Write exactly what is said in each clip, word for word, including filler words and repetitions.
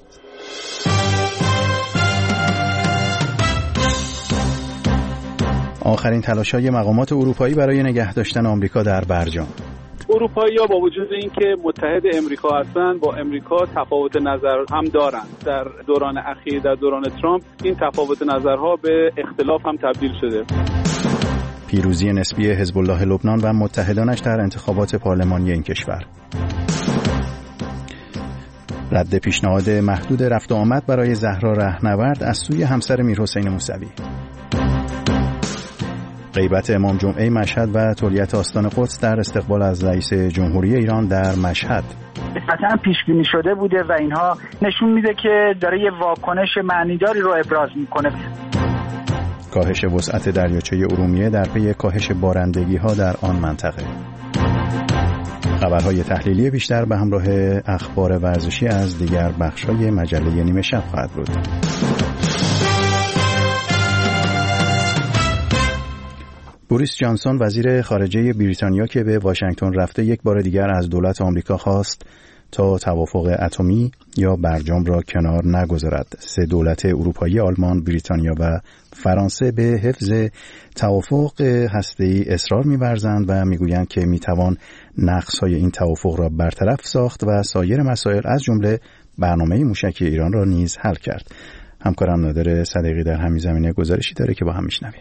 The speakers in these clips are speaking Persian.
آخرین تلاش‌های مقامات اروپایی برای نگه داشتن آمریکا در برجام. اروپایی‌ها با وجود اینکه متحد امریکا هستند، با امریکا تفاوت نظر هم دارند. در دوران اخیر، در دوران ترامپ، این تفاوت نظرها به اختلاف هم تبدیل شده. پیروزی نسبی حزب الله لبنان و متحدانش در انتخابات پارلمانی این کشور. رد پیشنهاد محدود رفت و آمد برای زهرا رهنورد از سوی همسر میرحسین موسوی. غیبت امام جمعه مشهد و تولیت آستان قدس در استقبال از رئیس جمهوری ایران در مشهد. قطعا پیش بینی شده بوده و اینها نشون میده که داره یه واکنش معنیداری رو ابراز میکنه. کاهش وسعت دریاچه ارومیه در پی کاهش بارندگی ها در آن منطقه. خبرهای تحلیلی بیشتر به همراه اخبار ورزشی از دیگر بخش‌های مجله نیمه شب خواهد بود. بوریس جانسون وزیر خارجه بریتانیا که به واشنگتن رفته یک بار دیگر از دولت آمریکا خواست تا توافق اتمی یا برجام را کنار نگذارد. سه دولت اروپایی آلمان، بریتانیا و فرانسه به حفظ توافق هسته‌ای اصرار می‌ورزند و می‌گویند که می‌توان نقص‌های این توافق را برطرف ساخت و سایر مسائل از جمله برنامه موشکی ایران را نیز حل کرد. همکارم نادر صدیقی در همین زمینه گزارشی داره که با هم می‌شنویم.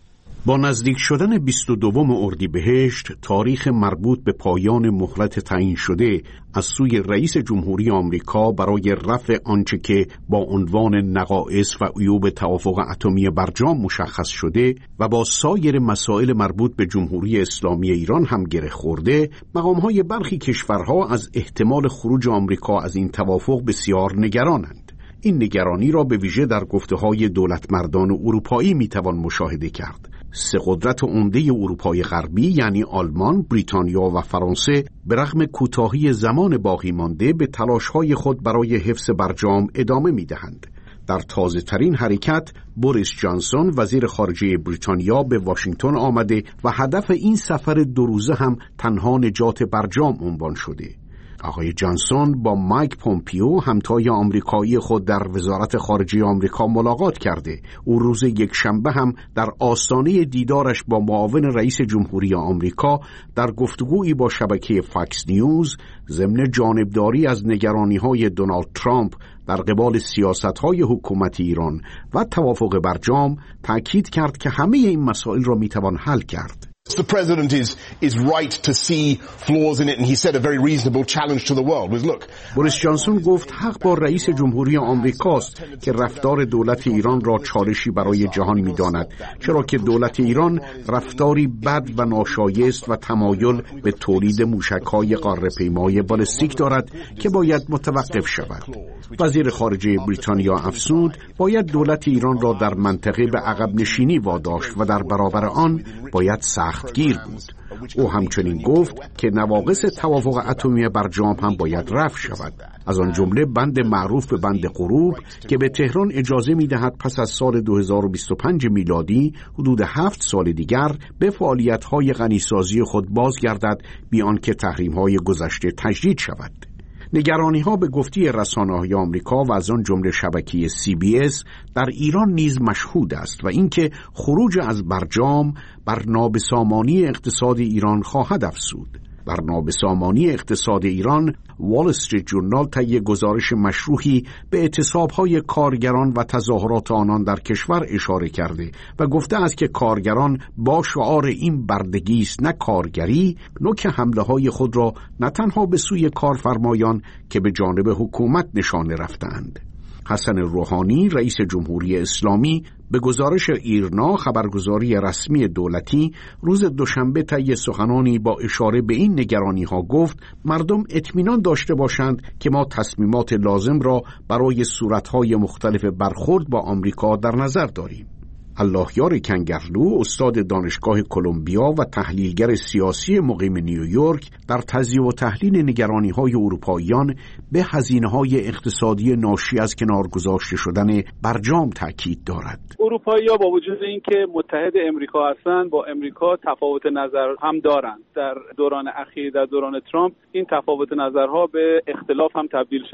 با نزدیک شدن بیست و دوم اردیبهشت، تاریخ مربوط به پایان مهلت تعیین شده از سوی رئیس جمهوری آمریکا برای رفع آنچه که با عنوان نقائص و عیوب توافق اتمی برجام مشخص شده و با سایر مسائل مربوط به جمهوری اسلامی ایران هم گره خورده، مقام‌های برخی کشورها از احتمال خروج آمریکا از این توافق بسیار نگرانند. این نگرانی را به ویژه در گفته‌های دولتمردان اروپایی میتوان مشاهده کرد. سه قدرت عمده اروپای غربی یعنی آلمان، بریتانیا و فرانسه به رغم کوتاهی زمان باقی مانده به تلاش‌های خود برای حفظ برجام ادامه می‌دهند. در تازه ترین حرکت بوریس جانسون وزیر خارجه بریتانیا به واشنگتن آمده و هدف این سفر دو روزه هم تنها نجات برجام عنوان شده. آقای جانسون با مایک پومپیو همتای آمریکایی خود در وزارت خارجه آمریکا ملاقات کرده. او روز یکشنبه هم در آستانه دیدارش با معاون رئیس جمهوری آمریکا در گفتگویی با شبکه فاکس نیوز ضمن جانبداری از نگرانی‌های دونالد ترامپ در قبال سیاست‌های حکومت ایران و توافق برجام تأکید کرد که همه این مسائل را می‌توان حل کرد. The president is is right to see flaws in it and he said a very reasonable challenge to the world was look. بوریس جانسون گفت حق با رئیس جمهوری آمریکاست که رفتار دولت ایران را چالشی برای جهان می‌داند، چرا که دولت ایران رفتاری بد و ناشایست و تمایل به تولید موشک‌های قاره‌پیمای بالستیک دارد که باید متوقف شود. وزیر خارجه بریتانیا افزود باید دولت ایران را در منطقه به عقب نشینی واداشت و در برابر آن باید سخت گیر بود. او همچنین گفت که نواقص توافق اتمی برجام هم باید رفع شود، از آن جمله بند معروف به بند غروب که به تهران اجازه می‌دهد پس از سال دو هزار و بیست و پنج میلادی حدود هفت سال دیگر به فعالیت‌های غنیسازی خود بازگردد بی آنکه تحریم‌های گذشته تجدید شود. نگرانی‌ها به گفته رسانه‌های آمریکا و از آن جمله شبکه سی بی اس در ایران نیز مشهود است و اینکه خروج از برجام بر نابسامانی اقتصاد ایران خواهد افزود. بر نابسامانی اقتصاد ایران وال استریت جورنال طی گزارش مشروحی به اعتصاب‌های کارگران و تظاهرات آنان در کشور اشاره کرده و گفته است که کارگران با شعار این بردگی است نه کارگری، نوک حمله‌های خود را نه تنها به سوی کارفرمایان که به جانب حکومت نشانه رفتند. حسن روحانی رئیس جمهوری اسلامی به گزارش ایرنا خبرگزاری رسمی دولتی روز دوشنبه طی سخنانی با اشاره به این نگرانی‌ها گفت مردم اطمینان داشته باشند که ما تصمیمات لازم را برای صورت‌های مختلف برخورد با آمریکا در نظر داریم. اللهیار کنگرلو استاد دانشگاه کلمبیا و تحلیلگر سیاسی مقیم نیویورک در تجزیه و تحلیل نگرانی‌های اروپاییان به هزینه‌های اقتصادی ناشی از کنار گذاشته شدن برجام تاکید دارد. اروپایی‌ها با وجود اینکه متحد امریکا هستند، با امریکا تفاوت نظر هم دارند. در دوران اخیر، در دوران ترامپ، این تفاوت نظرها به اختلاف هم تبدیل شده.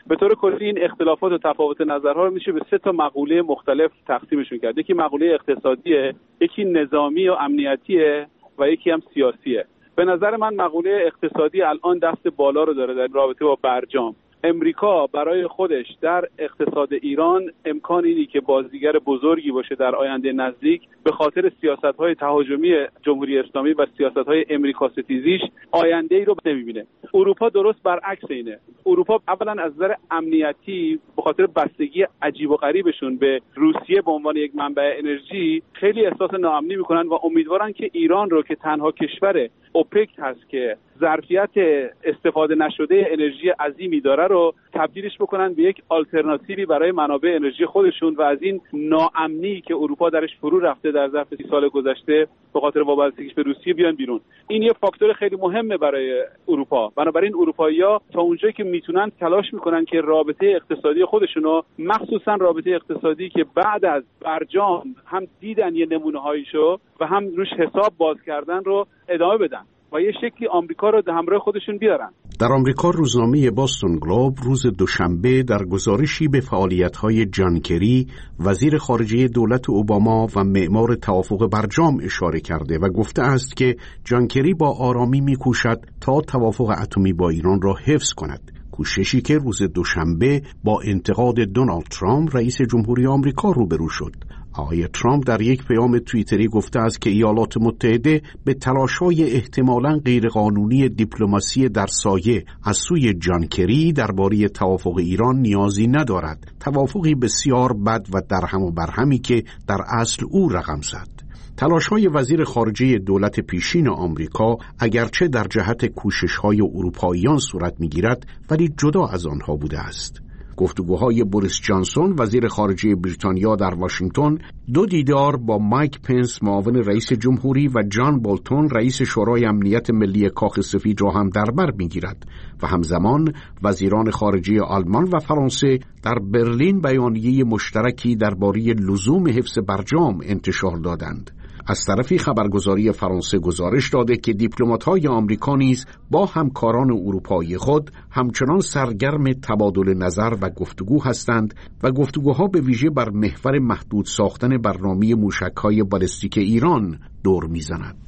به طور کلی این اختلافات و تفاوت نظرها رو میشه به سه تا مقوله مختلف تقسیمشون کرد. یکی مقوله اقتصادیه، یکی نظامی و امنیتیه و یکی هم سیاسیه. به نظر من مقوله اقتصادی الان دست بالا رو داره در رابطه با برجام. امریکا برای خودش در اقتصاد ایران امکان اینی که بازیگر بزرگی باشه در آینده نزدیک به خاطر سیاست‌های تهاجمی جمهوری اسلامی و سیاست‌های امریکا ستیزیش آینده‌ای رو نمی‌بینه. اروپا درست برعکس اینه. اروپا اولا از نظر امنیتی به خاطر بستگی عجیب و غریبشون به روسیه به عنوان یک منبع انرژی خیلی احساس ناامنی می‌کنن و امیدوارن که ایران رو که تنها کشور اوپک هست که ظرفیت استفاده نشده انرژی عظیمی داره رو تبدیلش بکنن به یک آلترناتیوی برای منابع انرژی خودشون و از این ناامنی که اروپا درش فرو رفته در ظرف سی سال گذشته به خاطر وابستگیش به روسیه بیان بیرون. این یه فاکتور خیلی مهمه برای اروپا. بنابراین اروپایی‌ها تا اونجایی که میتونن تلاش میکنن که رابطه اقتصادی خودشونو، مخصوصا رابطه اقتصادی که بعد از برجام هم دیدن یه نمونه‌هایشو و هم روش حساب باز کردن رو ادامه بدن و یه شکلی آمریکا رو همراه خودشون بیارن. در آمریکا روزنامه باستون گلوب روز دوشنبه در گزارشی به فعالیت‌های جان کری، وزیر خارجه دولت اوباما و معمار توافق برجام اشاره کرده و گفته است که جان کری با آرامی می‌کوشد تا توافق اتمی با ایران را حفظ کند. کوششی که روز دوشنبه با انتقاد دونالد ترامپ رئیس جمهوری آمریکا روبرو شد. آقای ترامپ در یک پیام توییتری گفته است که ایالات متحده به تلاش‌های احتمالاً غیرقانونی دیپلماسی در سایه از سوی جان کری درباره توافق ایران نیازی ندارد. توافقی بسیار بد و درهم و برهمی که در اصل او رقم زد. تلاش‌های وزیر خارجه دولت پیشین آمریکا اگرچه در جهت کوشش‌های اروپاییان صورت می‌گیرد ولی جدا از آنها بوده است. گفتگوهای بوریس جانسون وزیر خارجه بریتانیا در واشنگتن، دو دیدار با مایک پنس معاون رئیس جمهوری و جان بولتون رئیس شورای امنیت ملی کاخ سفید را هم در بر می‌گیرد و همزمان وزیران خارجه آلمان و فرانسه در برلین بیانیه مشترکی درباره لزوم حفظ برجام انتشار دادند. از طرفی خبرگزاری فرانسه گزارش داده که دیپلمات‌های آمریکا نیز با همکاران اروپایی خود همچنان سرگرم تبادل نظر و گفتگو هستند و گفتگوها به ویژه بر محور محدود ساختن برنامه موشک‌های بالستیک ایران دور می‌زند.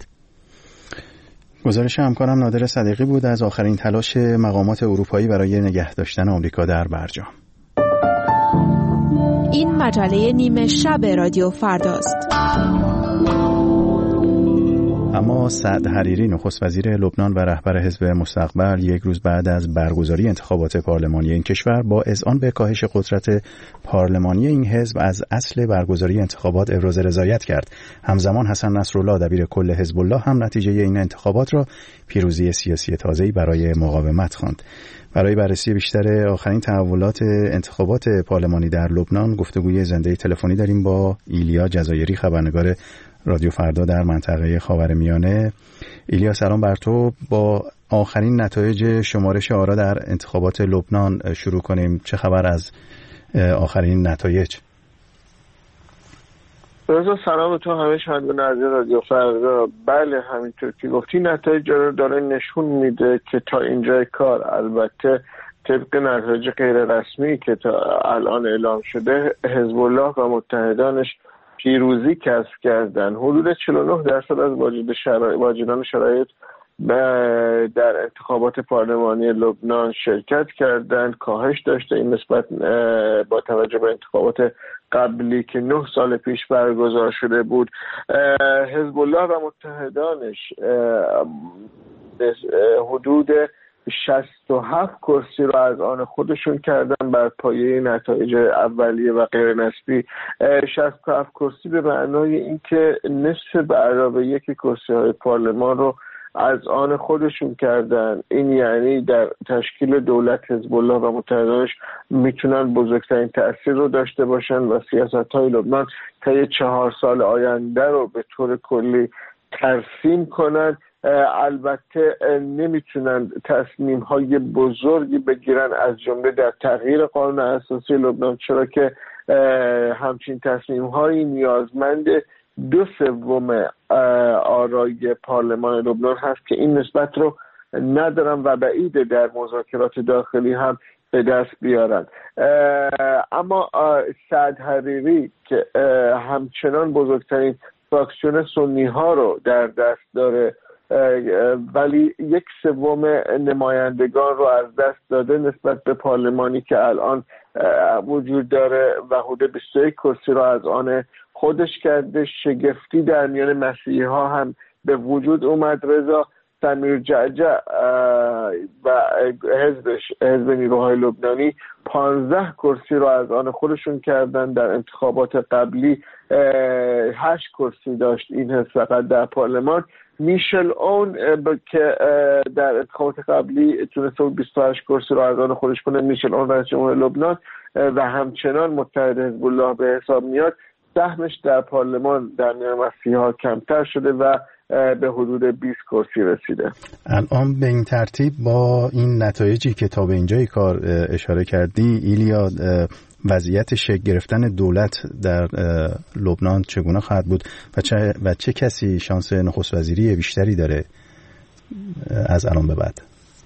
گزارش همکارم نادر صدیقی بود از آخرین تلاش مقامات اروپایی برای نگه داشتن آمریکا در برجام. این مجله نیمه شب رادیو فرداست. اما سعد حریری نخست وزیر لبنان و رهبر حزب مستقبل یک روز بعد از برگزاری انتخابات پارلمانی این کشور با اذعان به کاهش قدرت پارلمانی این حزب از اصل برگزاری انتخابات ابراز رضایت کرد. همزمان حسن نصرالله دبیر کل حزب الله هم نتیجه این انتخابات را پیروزی سیاسی تازه‌ای برای مقاومت خواند. برای بررسی بیشتر آخرین تحولات انتخابات پارلمانی در لبنان گفتگوی زنده تلفنی داریم با ایلیا جزایری، خبرنگار رادیو فردا در منطقه خاورمیانه. ایلیا سلام بر تو. با آخرین نتایج شمارش آرا در انتخابات لبنان شروع کنیم. چه خبر از آخرین نتایج؟ روز سلام تو همه شنوندگان عزیز رادیو فردا. بله همینطور که گفتی نتایج رو داره نشون میده که تا اینجای کار، البته طبق نتایج غیر رسمی که تا الان اعلام شده، حزب الله و متحدانش پیروزی کسب کردن. حدود چهل و نه درصد از واجد شرایط واجدان شرایط در انتخابات پارلمانی لبنان شرکت کردند. کاهش داشته این نسبت با توجه به انتخابات قبلی که نه سال پیش برگزار شده بود. حزب الله و متحدانش حدود شصت و هفت کرسی رو از آن خودشون کردن بر پایه نتایج اولیه و غیر نسبی. شصت و هفت کرسی به معنای اینکه نصف به علاوه یکی کرسی های پارلمان رو از آن خودشون کردن. این یعنی در تشکیل دولت حزب الله و متحدانش میتونن بزرگترین تأثیر رو داشته باشن و سیاست های لبنان طی چهار سال آینده رو به طور کلی ترسیم کنن. البته نمیتونن تصمیم های بزرگی بگیرن از جمله در تغییر قانون اساسی لبنان، چرا که همچین تصمیم هایی نیازمند دو سوم آرای پارلمان لبنان هست که این نسبت رو ندارم و بعیده در مذاکرات داخلی هم به دست بیارن. اما سعد حریری که همچنان بزرگترین فراکسیون سنی ها رو در دست داره ولی یک سوم نمایندگان رو از دست داده نسبت به پارلمانی که الان وجود داره و حدود بیست و یک کرسی رو از آن خودش کرده. شگفتی در میان مسیحی ها هم به وجود اومد. رضا سمیر جعجع و حزبش حزب نیروهای لبنانی پانزده کرسی رو از آن خودشون کردن. در انتخابات قبلی هشت کرسی داشت این حزب فقط در پارلمان. میشل اون که در انتخابات قبلی تونسته بود بیست و هشت کرسی رو از آن خودش کنه، میشل اون رئیس جمهور لبنان و همچنان متحد حزب الله به حساب میاد، سهمش در پارلمان در میان مسیحی ها کمتر شده و به حدود بیست کرسی رسیده. الان به این ترتیب با این نتایجی که تا به اینجای کار اشاره کردی ایلیا، وضعیت شکل گرفتن دولت در لبنان چگونه خواهد بود و چه, و چه کسی شانس نخست وزیری بیشتری داره از الان به بعد؟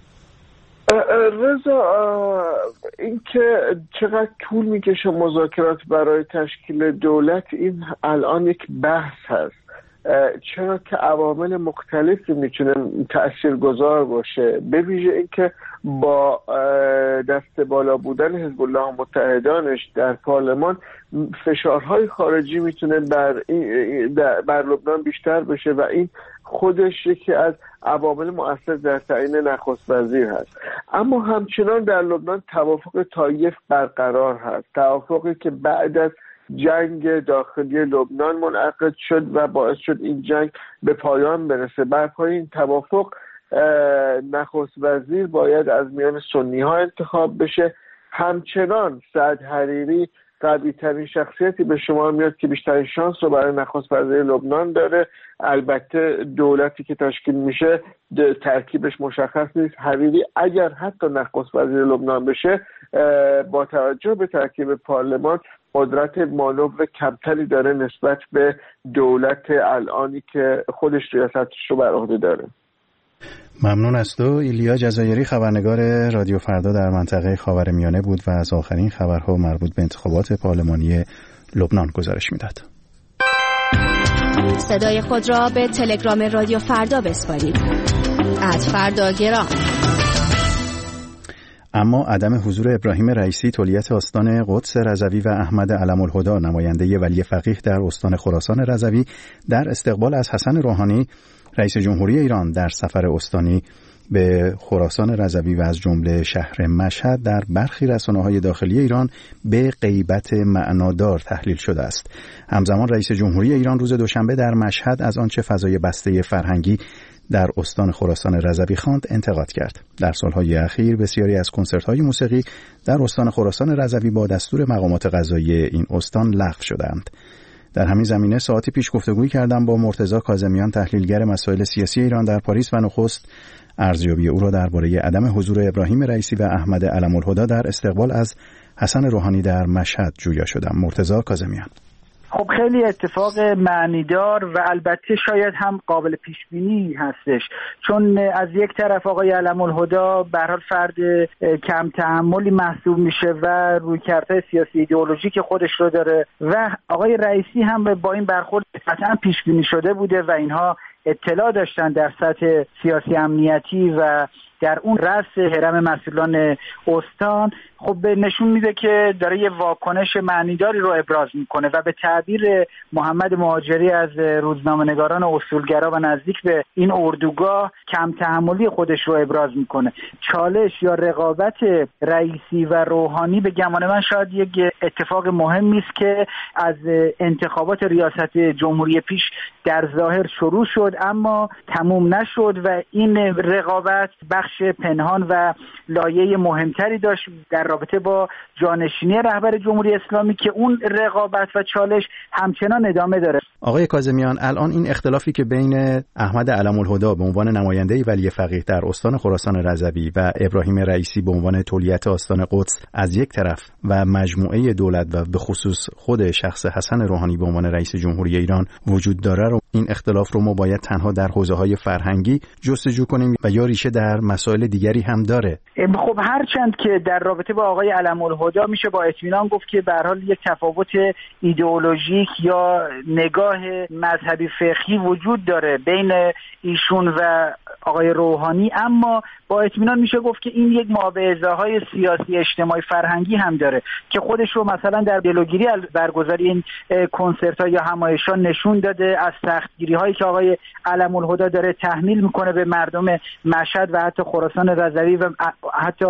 رضا، اینکه چقدر طول میکشه مذاکرات برای تشکیل دولت، این الان یک بحث هست، چرا که عوامل مختلفی میتونه تاثیرگذار باشه، به ویژه اینکه با دست بالا بودن حزب الله و متحدانش در پارلمان فشارهای خارجی میتونه بر بر لبنان بیشتر بشه و این خودش یکی از عوامل مؤثر در تعیین نخست وزیر هست. اما همچنان در لبنان توافق طایف برقرار هست، توافقی که بعد از جنگ داخلی لبنان منعقد شد و باعث شد این جنگ به پایان برسه. بر پای این توافق نخست وزیر باید از میان سنی ها انتخاب بشه. همچنان سعد حریری قوی ترین شخصیتی به شما میاد که بیشترین شانس رو برای نخست وزیر لبنان داره. البته دولتی که تشکیل میشه ترکیبش مشخص نیست. حریری اگر حتی نخست وزیر لبنان بشه با توجه به ترکیب پارلمان قدرت مانور کمتری داره نسبت به دولت الانی که خودش ریاستش رو بر عهده داره. ممنون از تو. ایلیا جزایری، خبرنگار رادیو فردا در منطقه خاورمیانه بود و از آخرین خبرها مربوط به انتخابات پارلمانی لبنان گزارش میداد. صدای خود را به تلگرام رادیو فردا بسپارید. از فردا گرام. اما عدم حضور ابراهیم رئیسی تولیت استان قدس رضوی و احمد علم‌الهدی نماینده ولی فقیه در استان خراسان رضوی در استقبال از حسن روحانی رئیس جمهوری ایران در سفر استانی به خراسان رضوی و از جمله شهر مشهد در برخی رسانه‌های داخلی ایران به غیبت معنادار تحلیل شده است. همزمان رئیس جمهوری ایران روز دوشنبه در مشهد از آنچه فضای بسته فرهنگی در استان خراسان رضوی خواند انتقاد کرد. در سالهای اخیر بسیاری از کنسرت‌های موسیقی در استان خراسان رضوی با دستور مقامات قضایی این استان لغو شدند. در همین زمینه ساعتی پیش گفتگویی کردم با مرتضی کاظمیان، تحلیلگر مسائل سیاسی ایران در پاریس و نخست ارزیابی او را درباره عدم حضور ابراهیم رئیسی و احمد علم‌الهدی در استقبال از حسن روحانی در مشهد جویا شدم. مرتضی کاظمیان: خب خیلی اتفاق معنیدار و البته شاید هم قابل پیش بینی هستش، چون از یک طرف آقای علم‌الهدی به هر حال فرد کم تحملی محسوب میشه و رویکردهای سیاسی ایدئولوژیک خودش رو داره و آقای رئیسی هم با این برخورد قطعا پیش بینی شده بوده و اینها اطلاع داشتن در سطح سیاسی امنیتی و در اون رأس هرم مسئولان استان. خب نشون میده که داره یه واکنش معنیداری رو ابراز میکنه و به تعبیر محمد مهاجری از روزنامه‌نگاران اصولگرا و نزدیک به این اردوگاه کم تحملی خودش رو ابراز میکنه. چالش یا رقابت رئیسی و روحانی به گمان من شاید یک اتفاق مهمی است که از انتخابات ریاست جمهوری پیش در ظاهر شروع شد اما تموم نشد و این رقابت بخش پنهان و لایه مهمتری داشت در رابطه با جانشینی رهبر جمهوری اسلامی که اون رقابت و چالش همچنان ادامه داره. آقای کاظمیان، الان این اختلافی که بین احمد علم‌الهدی به عنوان نماینده ولی فقیه در استان خراسان رضوی و ابراهیم رئیسی به عنوان تولیت آستان قدس از یک طرف و مجموعه دولت و به خصوص خود شخص حسن روحانی به عنوان رئیس جمهوری ایران وجود داره، رو این اختلاف رو ما باید تنها در حوزه‌های فرهنگی جستجو کنیم و یا ریشه در مسائل دیگری هم داره؟ خب هرچند که در رابطه با آقای علم‌الهدی میشه با اطمینان گفت که به هر حال یک تفاوت ایدئولوژیک یا نگاه مذهبی فقهی وجود داره بین ایشون و آقای روحانی، اما با اطمینان میشه گفت که این یک مابعضه‌های سیاسی اجتماعی فرهنگی هم داره که خودش رو مثلا در جلوگیری از برگزاری این کنسرت‌ها یا همایش‌ها نشون داده، از سختگیری‌هایی که آقای علم‌الهدی داره تحمیل میکنه به مردم مشهد و حتی خراسان رضوی و حتی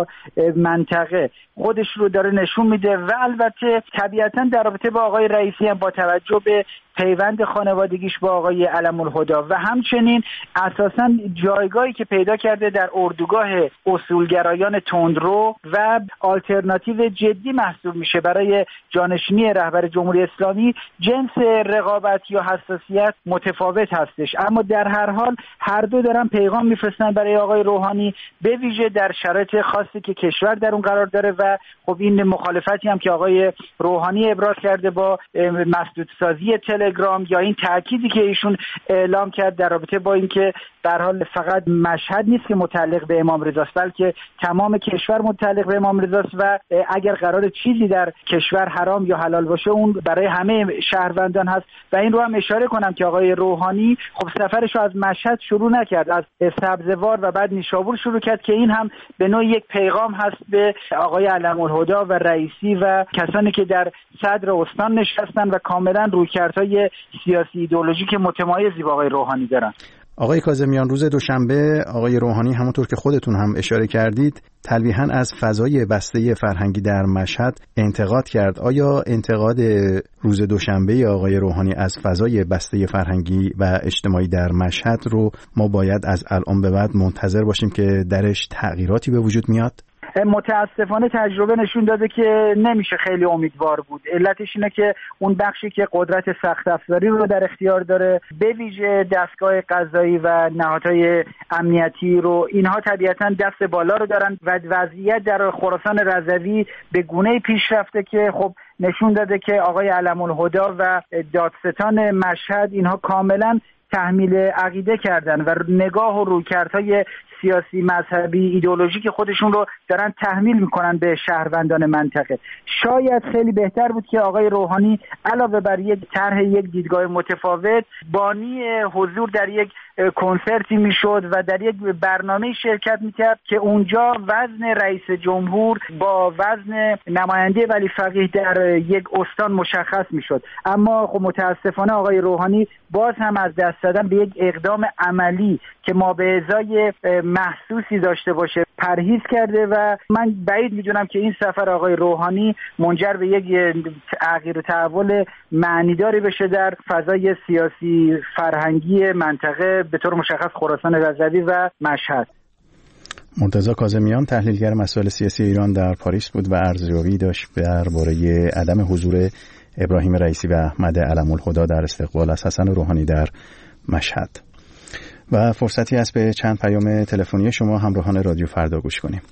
منطقه خودش رو داره نشون میده. و البته طبیعتاً در رابطه با آقای رئیسی هم با توجه به پیوند خانوادگیش با آقای علم‌الهدی و همچنین اساساً جایگاهی که پیدا کرده در اردوگاه اصولگرایان تندرو و آلترناتیو جدی محسوب میشه برای جانشینی رهبر جمهوری اسلامی، جنس رقابت یا حساسیت متفاوت هستش. اما در هر حال هر دو دارن پیغام میفرستن برای آقای روحانی، به ویژه در شرایط خاصی که کشور در اون قرار داره و خب این مخالفتی هم که آقای روحانی ابراز کرده با مسدودسازی تلگرام یا این تأکیدی که ایشون اعلام کرد در رابطه با اینکه در حال فقط مشهد نیست که متعلق به امام رضاست بلکه تمام کشور متعلق به امام رضاست و اگر قرار چیزی در کشور حرام یا حلال باشه اون برای همه شهروندان هست. و این رو هم اشاره کنم که آقای روحانی خب سفرش رو از مشهد شروع نکرد، از سبزوار و بعد نیشابور شروع کرد که این هم به نوعی یک پیغام هست به آقای علم‌الهدی و رئیسی و کسانی که در صدر استان نشستن و کاملا رویکردهای سیاسی ایدئولوژیک متمایزی با آقای روحانی دارن. آقای کاظمیان، روز دوشنبه آقای روحانی همونطور که خودتون هم اشاره کردید تلویحاً از فضای بسته فرهنگی در مشهد انتقاد کرد. آیا انتقاد روز دوشنبه آقای روحانی از فضای بسته فرهنگی و اجتماعی در مشهد رو ما باید از الان به بعد منتظر باشیم که درش تغییراتی به وجود میاد؟ متاسفانه تجربه نشون داده که نمیشه خیلی امیدوار بود. علتش اینه که اون بخشی که قدرت سخت افزاری رو در اختیار داره، به ویژه دستگاه قضایی و نهادهای امنیتی رو، اینها طبیعتاً دست بالا رو دارن و وضعیت در خراسان رضوی به گونه‌ای پیش رفته که خب نشون داده که آقای علم‌الهدی و دادستان مشهد اینها کاملاً تحمیل عقیده کردن و نگاه و رویکردهای سیاسی مذهبی ایدئولوژیک خودشون رو دارن تحمیل میکنن به شهروندان منطقه. شاید خیلی بهتر بود که آقای روحانی علاوه بر یک طرح یک دیدگاه متفاوت بانی حضور در یک کنسرتی میشد و در یک برنامه شرکت میکرد که اونجا وزن رئیس جمهور با وزن نماینده ولی فقیه در یک استان مشخص میشد. اما خب متاسفانه آقای روحانی باز هم از دست دادن به یک اقدام عملی که ما به ازای محسوسی داشته باشه پرهیز کرده و من بعید میدونم که این سفر آقای روحانی منجر به یک تغییر و تحول معنیداری بشه در فضای سیاسی فرهنگی منطقه به طور مشخص خراسان رضوی و مشهد. مرتضی کاظمیان، تحلیلگر مسائل سیاسی ایران در پاریس بود و ارزیابی داشت درباره عدم حضور ابراهیم رئیسی و احمد علم‌الهدی در استقبال از حسن روحانی در مشهد. و فرصتی است به چند پیام تلفنی شما همراهان رادیو فردا گوش کنیم.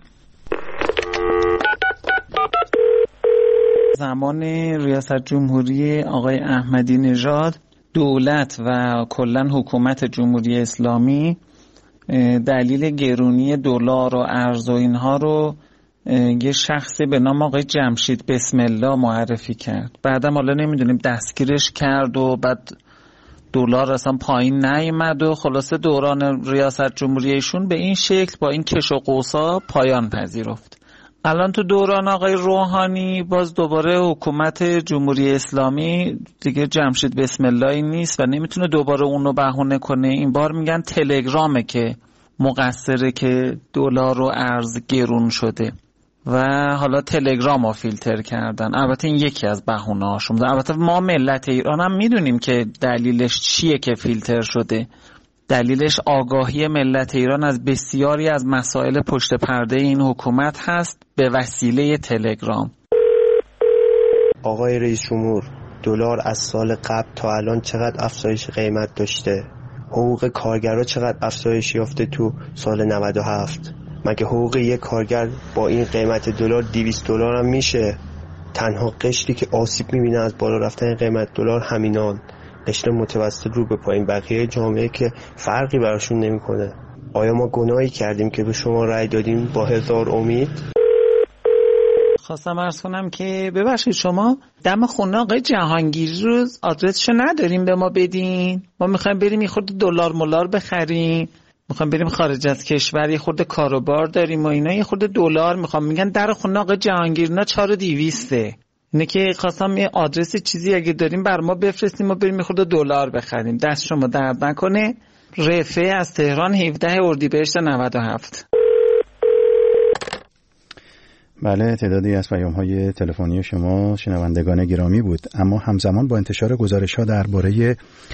زمان ریاست جمهوری آقای احمدی نژاد دولت و کلاً حکومت جمهوری اسلامی دلیل گرونی دلار و ارز و اینها رو یه شخصی به نام آقای جمشید بسم الله معرفی کرد. بعدم حالا نمیدونیم دستگیرش کرد و بعد دلار اصلا پایین نیامد و خلاصه دوران ریاست جمهوری ایشون به این شکل با این کش و قوسا پایان پذیرفت. الان تو دوران آقای روحانی باز دوباره حکومت جمهوری اسلامی دیگه جمشید بسم الله نیست و نمیتونه دوباره اونو بهونه کنه. این بار میگن تلگرامه که مقصره که دلار و ارز گرون شده و حالا تلگرام رو فیلتر کردن. البته این یکی از بهونه هاشون. البته ما ملت ایران هم میدونیم که دلیلش چیه که فیلتر شده. دلیلش آگاهی ملت ایران از بسیاری از مسائل پشت پرده این حکومت هست به وسیله تلگرام. آقای رئیس جمهور، دلار از سال قبل تا الان چقدر افزایش قیمت داشته؟ حقوق کارگرها چقدر افزایش یافته تو سال نود و هفت؟ مگه حقوق یک کارگر با این قیمت دلار دویست دلار هم میشه؟ تنها قشری که آسیب میبینه از بالا رفتن قیمت دلار همینان، قشر متوسط رو به پایین، بقیه جامعه که فرقی براشون نمیکنه. آیا ما گناهی کردیم که به شما رأی دادیم با هزار امید؟ خواستم عرض کنم که ببخشید شما دم خونه آقای جهانگیری رو آدرسشو نداریم به ما بدین؟ ما میخوایم بریم یه خورده دلار مولار بخریم، میخوایم بریم خارج از کشور، یه خورده کاروبار داریم و اینا، یه خورده دلار میخوام. میگن در خونه آقای جهانگیری نه چهار و دویسته. اینه که خواستم یه آدرس چیزی اگه داریم بر ما بفرستیم و بریم یه خورده دلار بخریم. دست شما درد نکنه. رفعه از تهران هفده اردیبهشت نود و هفت. بله، تعدادی از پیام‌های تلفنی شما شنوندگان گرامی بود، اما همزمان با انتشار گزارش‌ها درباره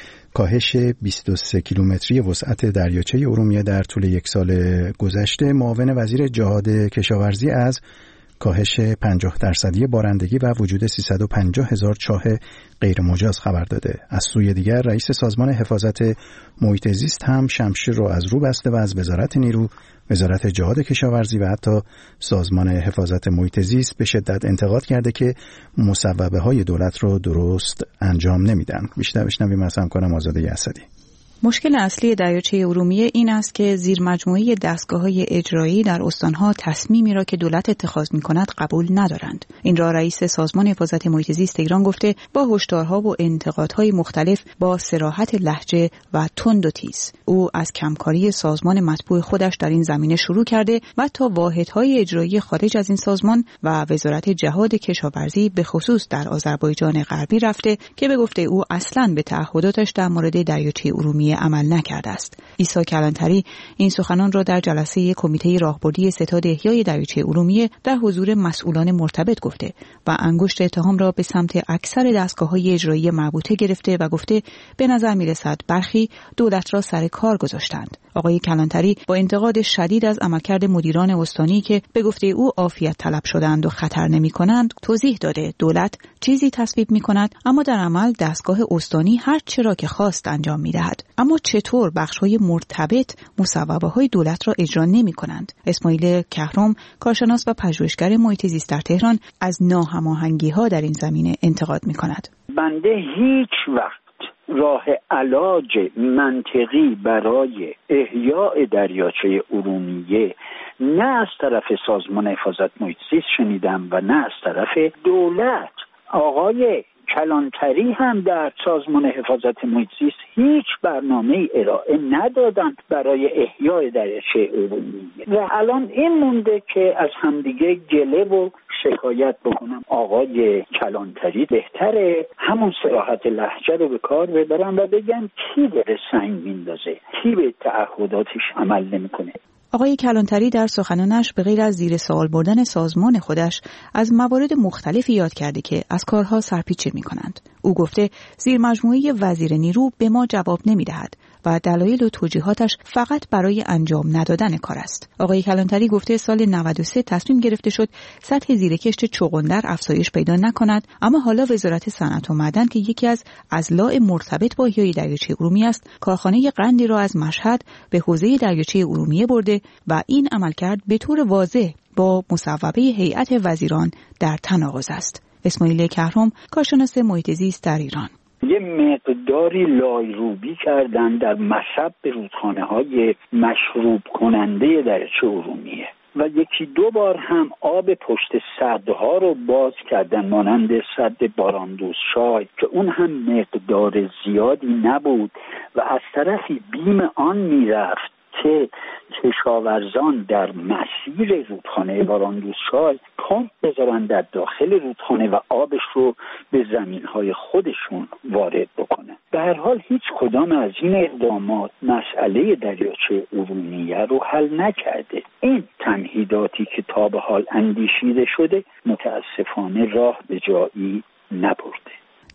کاهش بیست و سه کیلومتری وسعت دریاچه ارومیه در طول یک سال گذشته، معاون وزیر جهاد کشاورزی از کاهش پنجاه درصدی بارندگی و وجود سیصد و پنجاه هزار چاه غیر مجاز خبر داده. از سوی دیگر رئیس سازمان حفاظت محیط زیست هم شمشیر رو از رو بسته و از وزارت نیرو، وزارت جهاد کشاورزی و حتی سازمان حفاظت محیط زیست به شدت انتقاد کرده که مصوبه های دولت رو درست انجام نمیدن. بیشتر بشنویم از همکارم آزاده اسدی. مشکل اصلی دریاچه ارومیه این است که زیر مجموعه دستگاه‌های اجرایی در استانها تصمیمی را که دولت اتخاذ می‌کند قبول ندارند. این را رئیس سازمان حفاظت محیط زیست ایران گفته با هشدارها و انتقادهای مختلف با صراحت لهجه و تند و تیز. او از کمکاری سازمان مطبوع خودش در این زمینه شروع کرده و تا واحدهای اجرایی خارج از این سازمان و وزارت جهاد کشاورزی به خصوص در آذربایجان غربی رفته که به گفته او اصلاً به تعهداتش در مورد دریاچه ارومیه عمل نکرده است. عیسی کلانتری این سخنان را در جلسه کمیته راهبردی ستاد احیای دریاچه ارومیه در حضور مسئولان مرتبط گفته و انگشت اتهام را به سمت اکثر دستگاه‌های اجرایی مربوطه گرفته و گفته به نظر می‌رسد برخی دولت را سر کار گذاشتند. آقای کلانتری با انتقاد شدید از عملکرد مدیران استانی که به گفته او عافیت طلب شدند و خطر نمی‌کنند توضیح داده دولت چیزی تصویب می‌کند اما در عمل دستگاه استانی هر چه را که خواست انجام می‌دهد. اما چطور بخش‌های مرتبط مصوبه‌های دولت را اجرا نمی‌کنند؟ اسماعیل کهرم، کارشناس و پژوهشگر محیط زیست در تهران، از ناهماهنگی‌ها در این زمینه انتقاد می‌کند. بنده هیچ وقت راه علاج منطقی برای احیاء دریاچه ارومیه نه از طرف سازمان حفاظت محیط زیست شنیدم و نه از طرف دولت. آقای کلانتری هم در سازمان حفاظت محیط زیست هیچ برنامه ارائه ندادند برای احیای دریاچه ارومیه و الان این مونده که از همدیگه گله و شکایت بکنم. آقای کلانتری بهتره همون صراحت لهجه رو به کار ببرن و بگن کی داره سنگ میندازه، کی به تعهداتش عمل نمیکنه. آقای کلانتری در سخنانش به غیر از زیر سوال بردن سازمان خودش از موارد مختلفی یاد کرده که از کارها سرپیچی می‌کنند. او گفته زیر مجموعه وزیر نیرو به ما جواب نمی‌دهد و دلایل و توجیهاتش فقط برای انجام ندادن کار است. آقای کلانتری گفته سال نود و سه تصمیم گرفته شد سطح زیرکشت چغندر افزایش پیدا نکند، اما حالا وزارت صنعت و معدن که یکی از اضلاع مرتبط با احیای دریاچه ارومیه است، کارخانه قندی را از مشهد به حوزه دریاچه ارومیه برده و این عملکرد به طور واضح با مصوبه هیئت وزیران در تناقض است. اسماعیل کهرم، کارشناس محیط زیست در ایران: یه مقداری لایروبی کردن در مصب رودخانه‌های مشروب کننده دریاچه ارومیه و یکی دو بار هم آب پشت سدها رو باز کردن مانند سد باراندوز شای که اون هم مقدار زیادی نبود و از طرفی بیم آن میرفت که کشاورزان در مسیر رودخانه باراندوز شای پمپ بذارن در داخل رودخانه و آبش رو به زمینهای خودشون وارد بکنن. به هر حال هیچ کدام از این اقدامات مسئله دریاچه ارومیه رو حل نکرده. این تمهیداتی که تا به حال اندیشیده شده متاسفانه راه به جایی نبرده.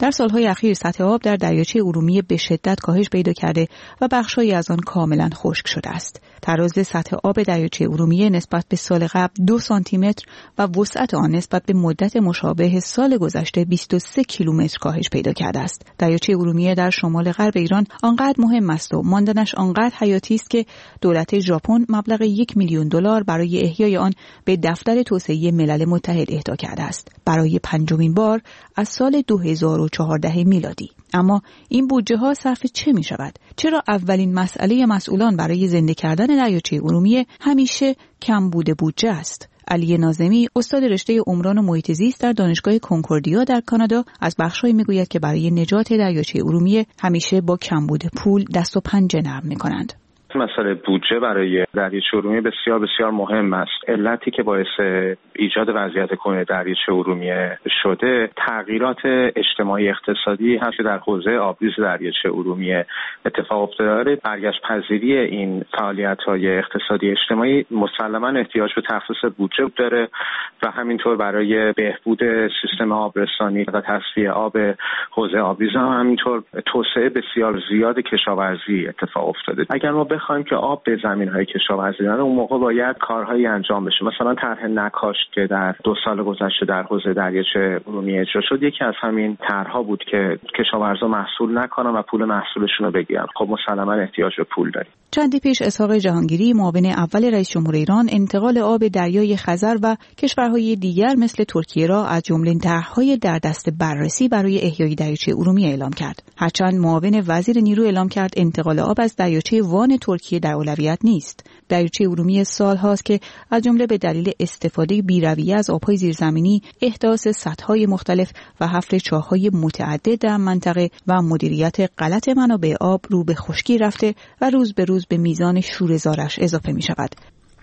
در سالهای اخیر سطح آب در دریاچه ارومیه به شدت کاهش پیدا کرده و بخش‌هایی از آن کاملا خشک شده است. تراز سطح آب دریاچه ارومیه نسبت به سال قبل دو سانتی متر و وسعت آن نسبت به مدت مشابه سال گذشته بیست و سه کیلومتر کاهش پیدا کرده است. دریاچه ارومیه در شمال غرب ایران آنقدر مهم است و ماندنش آنقدر حیاتی است که دولت ژاپن مبلغ یک میلیون دلار برای احیای آن به دفتر توسعه ملل متحد اهدا کرده است برای پنجمین بار از سال دو هزار و چهارده میلادی. اما این بودجه ها صرف چه می شود؟ چرا اولین مسئله مسئولان برای زنده کردن دریاچه ارومیه همیشه کمبود بودجه است؟ علی ناظمی، استاد رشته عمران و محیط زیست در دانشگاه کنکوردیا در کانادا، از بخش‌هایی میگوید که برای نجات دریاچه ارومیه همیشه با کمبود پول دست و پنجه نرم می‌کنند. مسئله بودجه برای دریاچه ارومیه بسیار بسیار مهم است. علتی که باعث ایجاد وضعیت کنونی دریاچه ارومیه شده تغییرات اجتماعی اقتصادی هست که در حوزه آبریز دریاچه ارومیه اتفاق افتاده. برگشت پذیری این فعالیت‌های اقتصادی اجتماعی مسلماً احتیاج به تخصیص بودجه داره و همینطور برای بهبود سیستم آبرسانی و تصفیه آب حوزه آبریز هم همینطور توسعه بسیار زیاد کشاورزی اتفاق افتاده. اگر ما بخوایم که آب به زمین‌های کشاورزی نره، اون موقع باید کارهایی انجام بشه. مثلا طرح نکاشت که در دو سال گذشته در حوزه دریاچه ارومیه اجرا شد، یکی از همین طرح‌ها بود که کشاورزا محصول نکنن و پول محصولشون رو بگیرن. خب مسلماً احتیاج به پول داریم. چندی پیش اسحاق جهانگیری، معاون اول رئیس جمهور ایران، انتقال آب دریای خزر و کشورهای دیگر مثل ترکیه را از جمله طرح‌های در دست بررسی برای احیای دریاچه ارومیه اعلام کرد. هرچند معاون وزیر نیرو اعلام کرد انتقال آب از دریاچه وان ترکیه در اولویت نیست. دریاچه ارومیه سال هاست که از جمله به دلیل استفاده بی‌رویه از آب‌های زیرزمینی، احداث سدهای مختلف و حفر چاه‌های متعدد در منطقه و مدیریت غلط منابع آب رو به خشکی رفته و روز به روز به میزان شوره‌زارش اضافه می‌شود.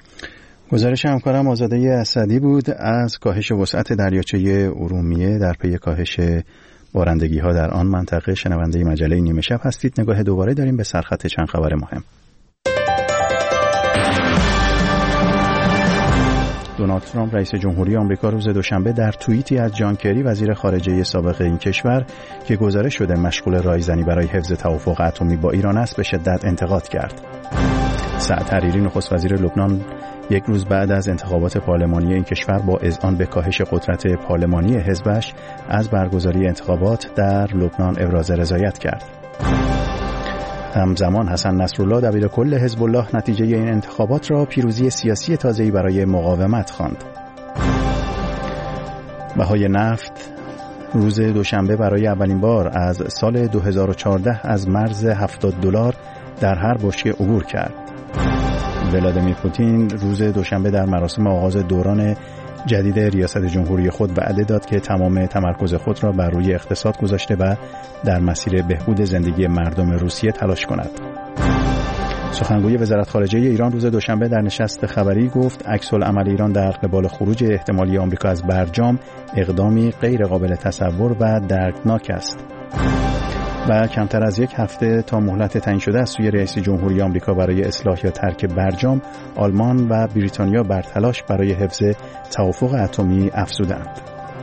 گزارش همکارم آزاده اسدی بود از کاهش وسعت دریاچه ارومیه در پی کاهش بارندگی‌ها در آن منطقه. شنونده مجله نیمه شب هستید. نگاه دوباره داریم به سرخط چند خبر مهم. دونالد ترامپ رئیس جمهوری آمریکا روز دوشنبه در توییتی از جان کری وزیر خارجه سابق این کشور که گزارش شده مشغول رایزنی برای حفظ توافق اتمی با ایران است به شدت انتقاد کرد. سعد حریری نخست وزیر لبنان یک روز بعد از انتخابات پارلمانی این کشور با اذعان به کاهش قدرت پارلمانی حزبش از برگزاری انتخابات در لبنان ابراز رضایت کرد. همزمان حسن نصرالله دبیرکل حزب الله نتیجه این انتخابات را پیروزی سیاسی تازه‌ای برای مقاومت خواند. بهای نفت روز دوشنبه برای اولین بار از سال دو هزار و چهارده از مرز هفتاد دلار در هر بشکه عبور کرد. ولادیمیر پوتین روز دوشنبه در مراسم آغاز دوران جدید ریاست جمهوری خود وعده داد که تمام تمرکز خود را بر روی اقتصاد گذاشته و در مسیر بهبود زندگی مردم روسیه تلاش کند. سخنگوی وزارت خارجه ایران روز دوشنبه در نشست خبری گفت عکس‌العمل ایران در قبال خروج احتمالی آمریکا از برجام اقدامی غیر قابل تصور و دردناک است. و کمتر از یک هفته تا مهلت تعیین شده از سوی رئیس جمهوری آمریکا برای اصلاح یا ترک برجام، آلمان و بریتانیا بر تلاش برای حفظ توافق اتمی افزودند.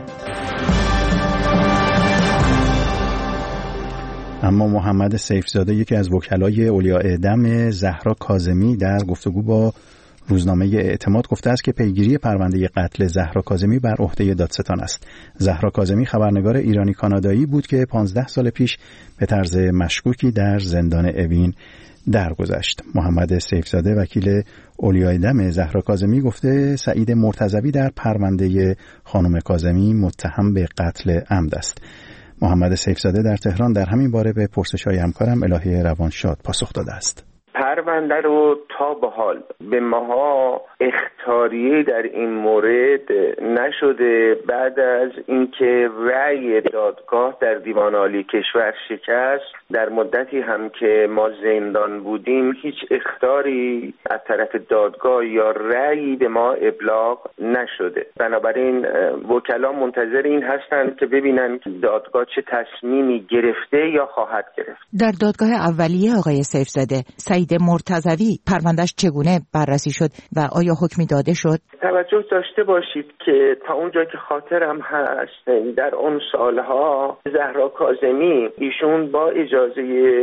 اما محمد سیفزاده، یکی از وکلای اولیاء دم زهرا کاظمی، در گفتگو با روزنامه اعتماد گفته است که پیگیری پرونده قتل زهرا کاظمی بر عهده دادستان است. زهرا کاظمی خبرنگار ایرانی کانادایی بود که پانزده سال پیش به طرز مشکوکی در زندان اوین درگذشت. محمد سیفزاده، وکیل اولیاء دم زهرا کاظمی، گفته سعید مرتضوی در پرونده خانم کاظمی متهم به قتل عمد است. محمد سیفزاده در تهران در همین باره به پرسش‌های همکارم الهی روانشاد پاسخ داده است. پرونده رو تا به حال به ماها اخطاریه در این مورد نشده. بعد از اینکه رأی دادگاه در دیوان عالی کشور شکست، در مدتی هم که ما زندان بودیم هیچ اخطاری از طرف دادگاه یا رأیی به ما ابلاغ نشده. بنابراین وکلا منتظر این هستند که ببینن دادگاه چه تصمیمی گرفته یا خواهد گرفت. در دادگاه اولیه آقای سیفزاده، سعید مرتضوی پروندهش چگونه بررسی شد و آیا حکمی داده شد؟ توجه داشته باشید که تا اونجا که خاطرم هست در اون سالها زهرا کاظمی ایشون با اجازه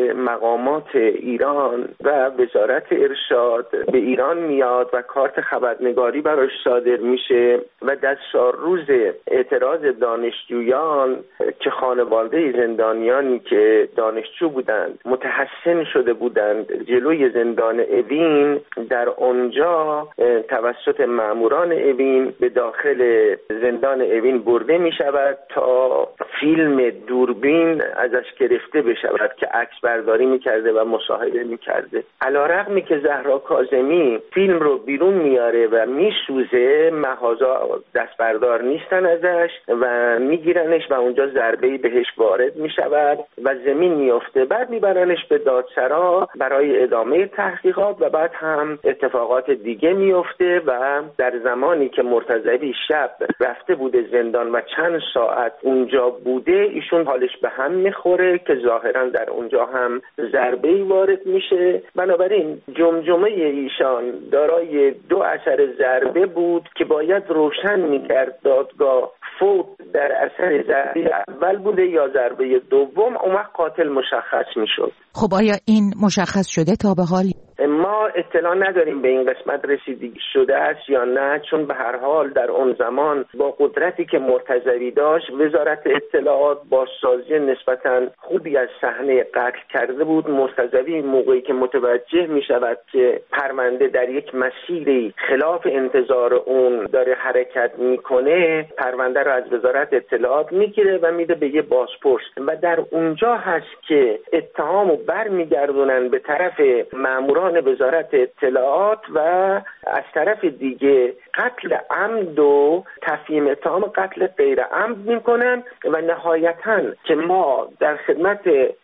مقامات ایران و وزارت ارشاد به ایران میاد و کارت خبرنگاری براش صادر میشه و دستار روز اعتراض دانشجویان که خانواده زندانیانی که دانشجو بودند متحسن شده بودند جلوی زندان اوین، در اونجا توسط ماموران اوین به داخل زندان اوین برده می شود تا فیلم دوربین ازش گرفته بشود که عکس برداری می کرده و مصاحبه می کرده. علیرغمی که زهرا کاظمی فیلم رو بیرون میاره و میسوزه، مغازا دست بردار نیستن ازش و میگیرنش و اونجا ضربه‌ای بهش وارد می شود و زمین میفته. بعد میبرنش به دادسرا برای ادامه تحقیقات و بعد هم اتفاقات دیگه میفته و در زمانی که مرتضوی شب رفته بوده زندان و چند ساعت اونجا بوده، ایشون حالش به هم میخوره که ظاهرا در اونجا هم ضربه‌ای وارد میشه. بنابراین جمجمه ایشان دارای دو اثر ضربه بود که باید روشن میکرد دادگاه فوت در اثر ضربه اول بوده یا ضربه دوم، اون وقت قاتل مشخص میشد. خب آیا این مشخص شده تا به حال؟ ما اطلاع نداریم به این قسمت رسیدگی شده است یا نه، چون به هر حال در اون زمان با قدرتی که مرتضوی داشت وزارت اطلاعات بازسازی نسبتاً خوبی از صحنه قتل کرده بود. مرتضوی موقعی که متوجه می شود که پرونده در یک مسیری خلاف انتظار اون داره حرکت میکنه، پرونده را از وزارت اطلاعات میگیره و میده به یه بازپرس و در اونجا هست که اتهامو برمیگردونن به طرف ماموران وزارت اطلاعات و از طرف دیگه قتل عمد و تفهیم اتهام قتل غیر عمد میکنن و نهایتاً که ما در خدمت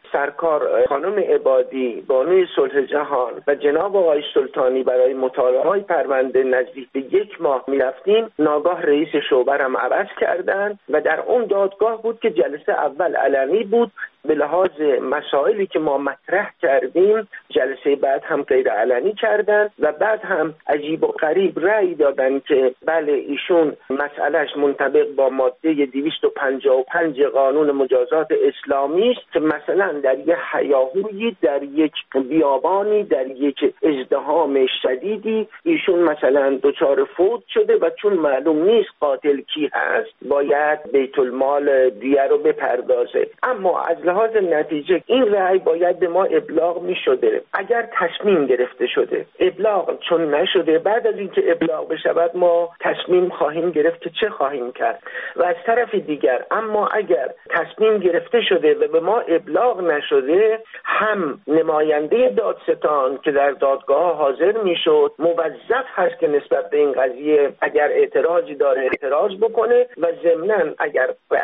سرکار خانم عبادی بانوی صلح جهان و جناب آقای سلطانی برای مطالعه پرونده نزدیک به یک ماه میرفتیم، ناگاه رئیس شعبه هم عوض کردن و در اون دادگاه بود که جلسه اول علنی بود به لحاظ مسائلی که ما مطرح کردیم، جلسه بعد هم غیر علنی کردن و بعد هم عجیب و غریب رأی دادن که بله ایشون مسئلهش منطبق با ماده دویست و پنجاه و پنج قانون مجازات اسلامی است که مثلا در یک هیاهویی، در یک بیابانی، در یک ازدحام شدیدی ایشون مثلا دچار فوت شده و چون معلوم نیست قاتل کی هست باید بیت المال دیه رو بپردازه. اما از لحاظ نتیجه این رأی باید به ما ابلاغ می شده. اگر تصمیم گرفته شده، ابلاغ چون نشده، بعد از اینکه ابلاغ بشود ما تصمیم خواهیم گرفت که چه خواهیم کرد. و از طرف دیگر اما اگر تصمیم گرفته شده و به ما ابلاغ نشده، هم نماینده دادستان که در دادگاه حاضر می شد موظف هست که نسبت به این قضیه اگر اعتراضی داره اعتراض بکنه و ضمناً اگر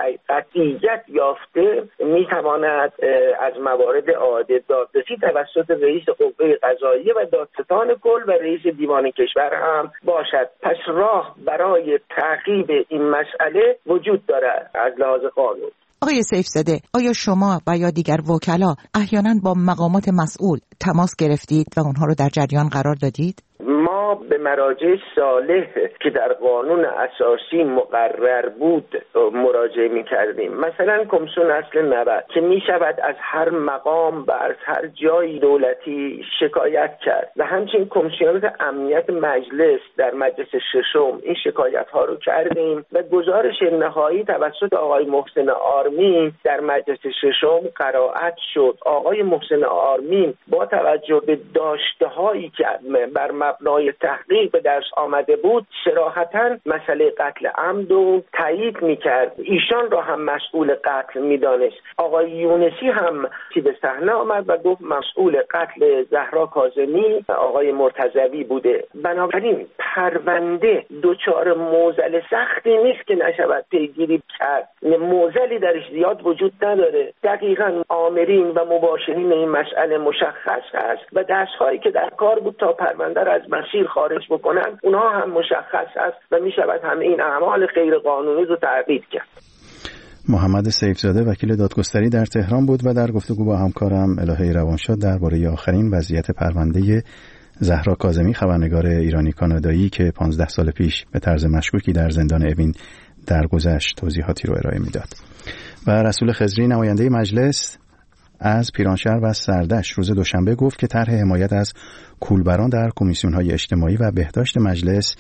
قطعیت یافته می تواند از موارد اعاده دادرسی توسط رئیس قوه قضاییه و دادستان کل و رئیس دیوان کشور هم باشد. پس راه برای تعقیب این مسئله وجود دارد از لحاظ قانون. آقای سیفزاده، آیا شما و یا دیگر وکلا احیانا با مقامات مسئول تماس گرفتید و اونها رو در جریان قرار دادید؟ ما به مراجع صالح که در قانون اساسی مقرر بود مراجعه می کردیم. مثلا کمیسیون اصل نود که می شود از هر مقام و از هر جای دولتی شکایت کرد و همچنین کمیسیونات امنیت مجلس در مجلس ششم این شکایت ها رو کردیم و گزارش نهایی توسط آقای محسن آرمین در مجلس ششم قرائت شد. آقای محسن آرمین با توجه به داشته هایی که بر مبنای تحقیق به دست آمده بود صراحتاً مسئله قتل عمد رو تایید میکرد، ایشان را هم مسئول قتل میدانست. آقای یونسی هم که به صحنه آمد و گفت مسئول قتل زهرا کاظمی آقای مرتضوی بوده. بنابراین پرونده دچار معضل سختی نیست که نشود پیگیری کرد، معضلی درش زیاد وجود نداره. دقیقاً آمرین و مباشرین این مسئله مشخص است و دست‌هایی که در کار بود تا پرونده را از مسیر خارج بکنن اونها هم مشخص است و می شود همه این اعمال غیر قانونی رو تعقیب کرد. محمد سیفزاده وکیل دادگستری در تهران بود و در گفتگو با همکارم الهه روانشاد درباره آخرین وضعیت پرونده زهرا کاظمی خبرنگار ایرانی کانادایی که پانزده سال پیش به طرز مشکوکی در زندان اوین درگذشت توضیحاتی رو ارائه میداد. و رسول خضری نماینده مجلس از پیرانشهر و سردشت روز دوشنبه گفت که طرح حمایت از کولبران در کمیسیون‌های اجتماعی و بهداشت مجلس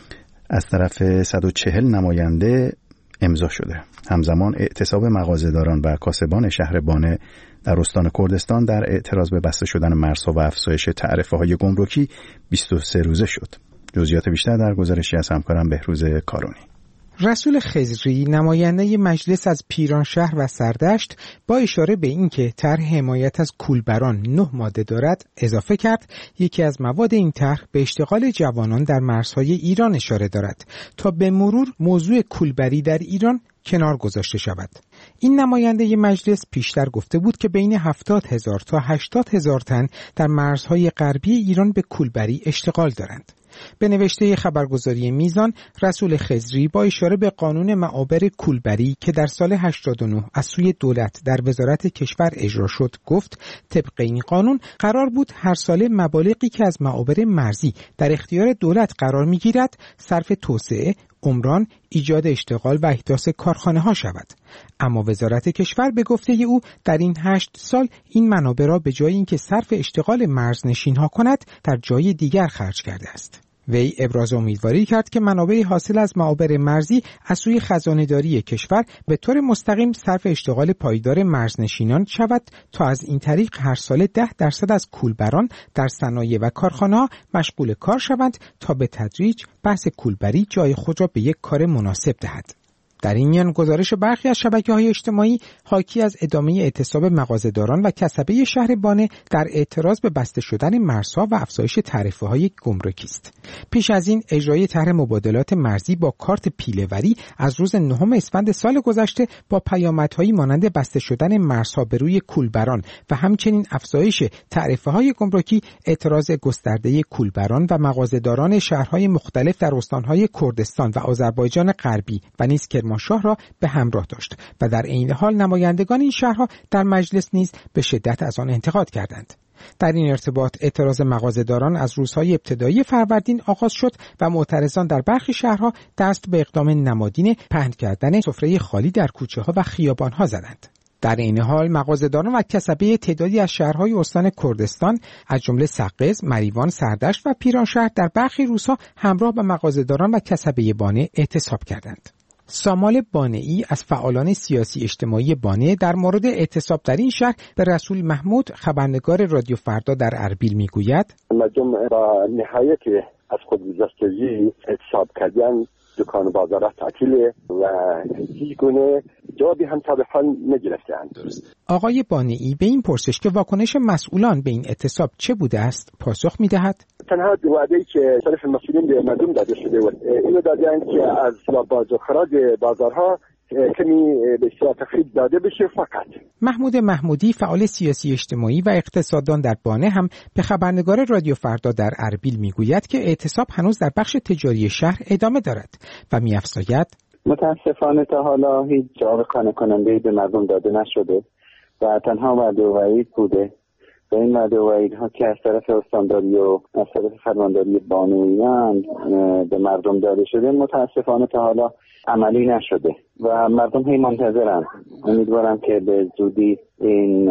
از طرف صد و چهل نماینده امضا شده. همزمان اعتصاب مغازه‌داران و کاسبان شهر بانه در استان کردستان در اعتراض به بسته شدن مرزها و افزایش تعرفه‌های گمرکی بیست و سه روزه شد. جزئیات بیشتر در گزارشی از همکارم بهروز کارونی. رسول خضری نماینده مجلس از پیرانشهر و سردشت با اشاره به اینکه طرح حمایت از کولبران نه ماده دارد اضافه کرد یکی از مواد این طرح به اشتغال جوانان در مرزهای ایران اشاره دارد تا به مرور موضوع کولبری در ایران کنار گذاشته شود. این نماینده مجلس پیشتر گفته بود که بین هفتاد هزار تا هشتاد هزار تن در مرزهای غربی ایران به کولبری اشتغال دارند. به نوشته خبرگزاری میزان، رسول خضری با اشاره به قانون معابر کولبری که در سال هشتاد و نه از سوی دولت در وزارت کشور اجرا شد گفت طبق این قانون قرار بود هر ساله مبالغی که از معابر مرزی در اختیار دولت قرار میگیرد صرف توسعه، عمران، ایجاد اشتغال و احداث کارخانه ها شود. اما وزارت کشور به گفته او در این هشت سال این منابع را به جای اینکه صرف اشتغال مرزنشین ها کند در جای دیگر خرج کرده است. وی ابراز امیدواری کرد که منابع حاصل از معابر مرزی از سوی خزانه‌داری کشور به طور مستقیم صرف اشتغال پایدار مرزنشینان شود تا از این طریق هر سال ده درصد از کولبران در صنایع و کارخانه‌ها مشغول کار شوند تا به تدریج بحث کولبری جای خود را به یک کار مناسب دهد. در این میان گزارش برخی از شبکه‌های اجتماعی حاکی از ادامه اعتصاب مغازه‌داران و کسبه شهر بانه در اعتراض به بسته شدن مرزها و افزایش تعرفه‌های گمرکی است. پیش از این اجرای طرح مبادلات مرزی با کارت پیله‌وری از روز نهم اسفند سال گذشته با پیامدهایی مانند بسته شدن مرزها به روی کولبران و همچنین افزایش تعرفه‌های گمرکی اعتراض گسترده کولبران و مغازه‌داران شهرهای مختلف در استان‌های کردستان و آذربایجان غربی و نیز شاه را به همراه داشت و در عین حال نمایندگان این شهرها در مجلس نیز به شدت از آن انتقاد کردند. در این ارتباط اعتراض مغازه‌داران از روزهای ابتدایی فروردین آغاز شد و معترضان در برخی شهرها دست به اقدام نمادین پهن کردن سفره خالی در کوچه‌ها و خیابان‌ها زدند. در این حال مغازه‌داران و کسبه تعدادی از شهرهای استان کردستان از جمله سقز، مریوان، سردشت و پیرانشهر در برخی روزها همراه با مغازه‌داران و کسبه بانه اعتصاب کردند. سامال بانه‌ای از فعالان سیاسی اجتماعی بانه در مورد اعتصاب در این شهر به رسول محمود خبرنگار رادیو فردا در اربیل میگوید مردم با نهایت از خودگذشتگی اعتصاب کردن، دکان و بازارها تعطیله و هیچ گونه جوابی هم تا به حال نگرفتند. آقای بانه‌ای به این پرسش که واکنش مسئولان به این اعتصاب چه بوده است پاسخ می‌دهد: تنها وعده‌ای که طرف مسئولین به مردم داده شده بود اینو دادن که از باز و خراج بازارها کمی به اصطلاح تخفیف داده بشه فقط. محمود محمودی فعال سیاسی اجتماعی و اقتصاددان در بانه هم به خبرنگار رادیو فردا در اربیل میگوید که اعتصاب هنوز در بخش تجاری شهر ادامه دارد و می‌افزاید: متاسفانه تا حالا هیچ جواب قانع کننده‌ای به مردم داده نشده و تنها وعده و وعید بوده و این وعده و وعیدها که از طرف استانداری و از طرف فرمانداری بانویان به مردم داده شده متاسفانه تا حالا عملی نشده و مردم هی منتظرن. امیدوارم که به زودی این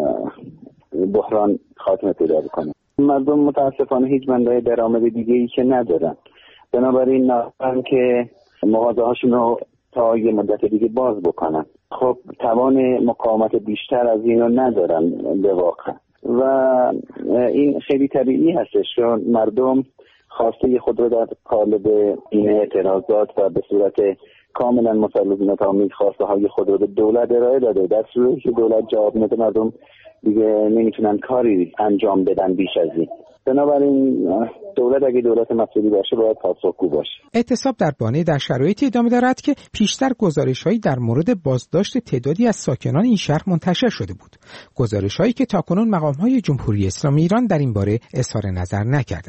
بحران خاتمه پیدا بکنه. مردم متاسفانه هیچ منبع درآمد دیگه‌ای که ندارن، بنابراین ناچارن که مغازه هاشون رو تا یه مدت دیگه باز بکنن. خب توان مقاومت بیشتر از اینو ندارن به واقع و این خیلی طبیعی هستش چون مردم خواسته خود رو در قالب این اعتراضات و به صورت کاملا مسلط آمیز خواسته های خود رو به دولت ارائه داده. در صورتی که دولت جواب نده مردم دیگه نمیتونن کاری انجام بدن بیش از این. بنابراین دولت اگه دولت مسئولی باشه باید پاسخگو باشه. اعتصاب در بانه در شرایطی ادامه دارد که پیشتر گزارش‌هایی در مورد بازداشت تعدادی از ساکنان این شهر منتشر شده بود. گزارش‌هایی که تاکنون مقام‌های جمهوری اسلامی ایران در این باره اظهار نظر نکردند.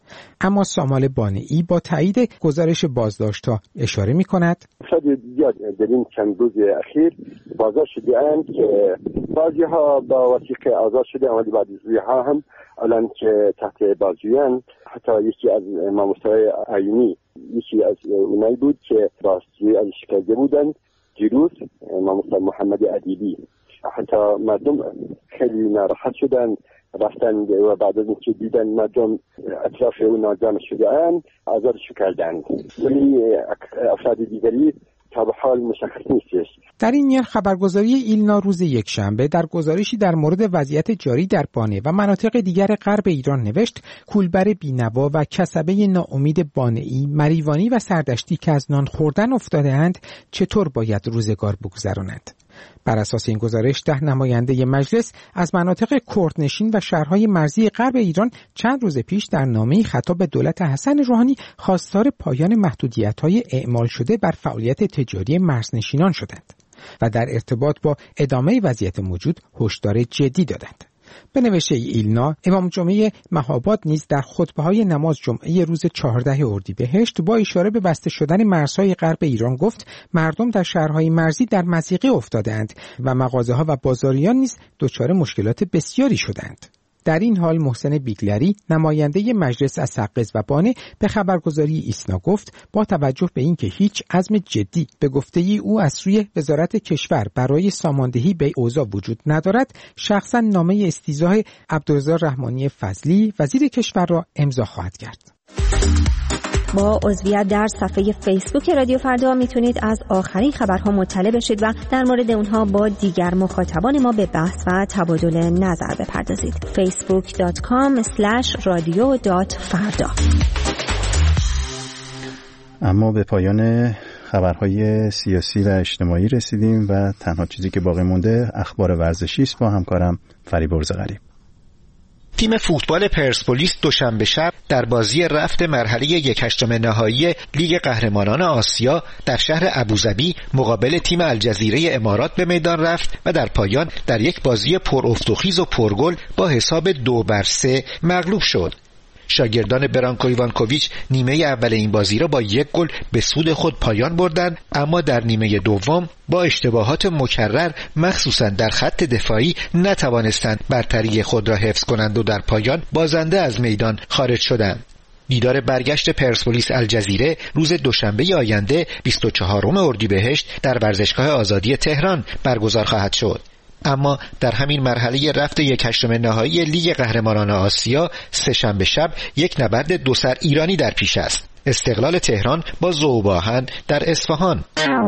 اما سامال بانئی با تایید گزارش بازداشت‌ها اشاره می‌کند افراد زیاد در این چند روز اخیر بازداشت شده‌اند که بعضی‌ها با وثیقه آزاد شده، ولی بعضی‌ها هم الان که تحت بازجویی. حتی یکی از امام مصطفی عینی یکی از اونایی بود که بازجویی ازش کرده بودند دیروز، امام مصطفی محمد ادیبی. حتی مردم خیلی ناراحت شدن، رفتن و بعد از اینکه دیدن مردم اطراف اون ناجام شده‌اند آزادش کردند، ولی افراد دیگری تا به حال مشخص نیستش. در این میان خبرگزاری ایلنا روز یکشنبه در گزارشی در مورد وضعیت جاری در بانه و مناطق دیگر غرب ایران نوشت کولبر بینوا و کسبه ناامید بانئی، مریوانی و سردشتی که از نان خوردن افتاده‌اند چطور باید روزگار بگذرانند. بر اساس این گزارش ده نماینده مجلس از مناطق کردنشین و شهرهای مرزی غرب ایران چند روز پیش در نامه‌ای خطاب به دولت حسن روحانی خواستار پایان محدودیت‌های اعمال شده بر فعالیت تجاری مرزنشینان شدند و در ارتباط با ادامه وضعیت موجود هشدار جدی دادند. به نوشته ایلنا، امام جمعه مهاباد نیز در خطبه‌های نماز جمعه روز چهاردهم اردیبهشت با اشاره به بسته شدن مرزهای غرب ایران گفت مردم در شهرهای مرزی در مضیقه افتادند و مغازه‌ها و بازاریان نیز دچار مشکلات بسیاری شدند. در این حال محسن بیگلری، نماینده مجلس از سقز و بانه، به خبرگزاری ایسنا گفت با توجه به اینکه هیچ عزم جدی به گفته او از سوی وزارت کشور برای ساماندهی به اوضاع وجود ندارد، شخصا نامه استیضاح عبدالرضا رحمانی فضلی وزیر کشور را امضا خواهد کرد. با عضویت در صفحه فیسبوک رادیو فردا میتونید از آخرین خبرها مطلع بشید و در مورد اونها با دیگر مخاطبان ما به بحث و تبادل نظر بپردازید. فیسبوک دات کام اسلش رادیو دات فردا. اما به پایان خبرهای سیاسی و اجتماعی رسیدیم و تنها چیزی که باقی مونده اخبار ورزشی است با همکارم فریبرز غریب. تیم فوتبال پرسپولیس دوشنبه شب در بازی رفت مرحله یک هشتم نهایی لیگ قهرمانان آسیا در شهر ابوظبی مقابل تیم الجزیره امارات به میدان رفت و در پایان در یک بازی پر افت و خیز و پرگل با حساب دو بر سه مغلوب شد. شاگردان برانکو ایوانکوویچ نیمه اول این بازی را با یک گل به سود خود پایان بردند، اما در نیمه دوم با اشتباهات مکرر مخصوصا در خط دفاعی نتوانستند برتری خود را حفظ کنند و در پایان بازنده از میدان خارج شدند. دیدار برگشت پرسپولیس الجزیره روز دوشنبه آینده بیست و چهارم اردیبهشت در ورزشگاه آزادی تهران برگزار خواهد شد. اما در همین مرحله رفت یک هشتم نهایی لیگ قهرمانان آسیا سه‌شنبه شب یک نبرد دو سر ایرانی در پیش است. استقلال تهران با ذوب‌آهن در اصفهان.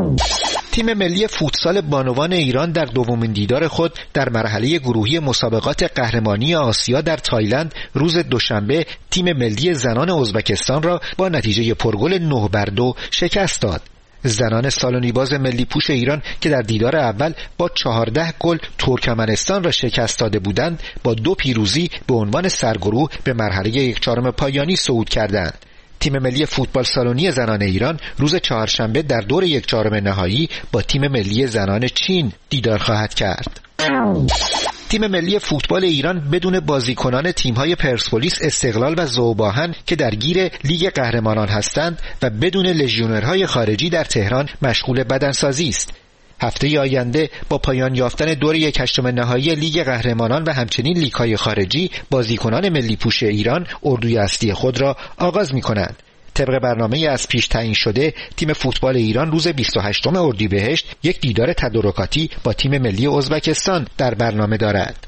تیم ملی فوتسال بانوان ایران در دومین دیدار خود در مرحله گروهی مسابقات قهرمانی آسیا در تایلند روز دوشنبه تیم ملی زنان ازبکستان را با نتیجه پرگل نه بر دو شکست داد. زنان سالونیباز ملی پوش ایران که در دیدار اول با چهارده گل ترکمنستان را شکست داده بودند، با دو پیروزی به عنوان سرگروه به مرحله یک چهارم پایانی صعود کردند. تیم ملی فوتبال سالونی زنان ایران روز چهارشنبه در دور یک چهارم نهایی با تیم ملی زنان چین دیدار خواهد کرد. تیم ملی فوتبال ایران بدون بازیکنان تیم‌های پرسپولیس، استقلال و ذوب‌آهن که درگیر لیگ قهرمانان هستند و بدون لژیونرهای خارجی در تهران مشغول بدنسازی است. هفته آینده با پایان یافتن دور یک هشتم نهایی لیگ قهرمانان و همچنین لیگ‌های خارجی، بازیکنان ملی پوش ایران اردوی اصلی خود را آغاز می‌کنند. طبق برنامه از پیش تعیین شده، تیم فوتبال ایران روز بیست و هشتم اردیبهشت یک دیدار تدارکاتی با تیم ملی ازبکستان در برنامه دارد.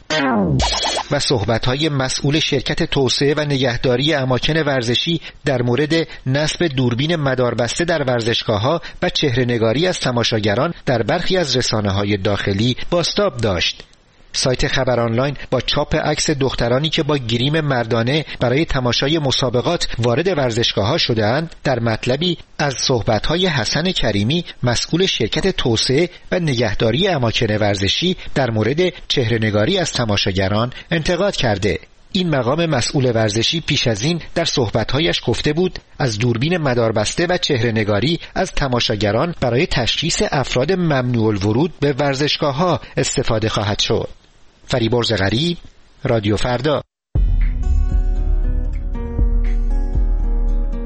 و صحبت‌های مسئول شرکت توسعه و نگهداری اماکن ورزشی در مورد نصب دوربین مداربسته در ورزشگاه‌ها و چهره‌نگاری از تماشاگران در برخی از رسانه‌های داخلی بازتاب داشت. سایت خبر آنلاین با چاپ عکس دخترانی که با گریم مردانه برای تماشای مسابقات وارد ورزشگاه‌ها شده‌اند در مطلبی از صحبت‌های حسن کریمی، مسئول شرکت توسعه و نگهداری اماکن ورزشی در مورد چهره‌نگاری از تماشاگران انتقاد کرده. این مقام مسئول ورزشی پیش از این در صحبت‌هایش گفته بود از دوربین مداربسته و چهره‌نگاری از تماشاگران برای تشخیص افراد ممنوع الورود به ورزشگاه‌ها استفاده خواهد شد. فریبرز غریب، رادیو فردا.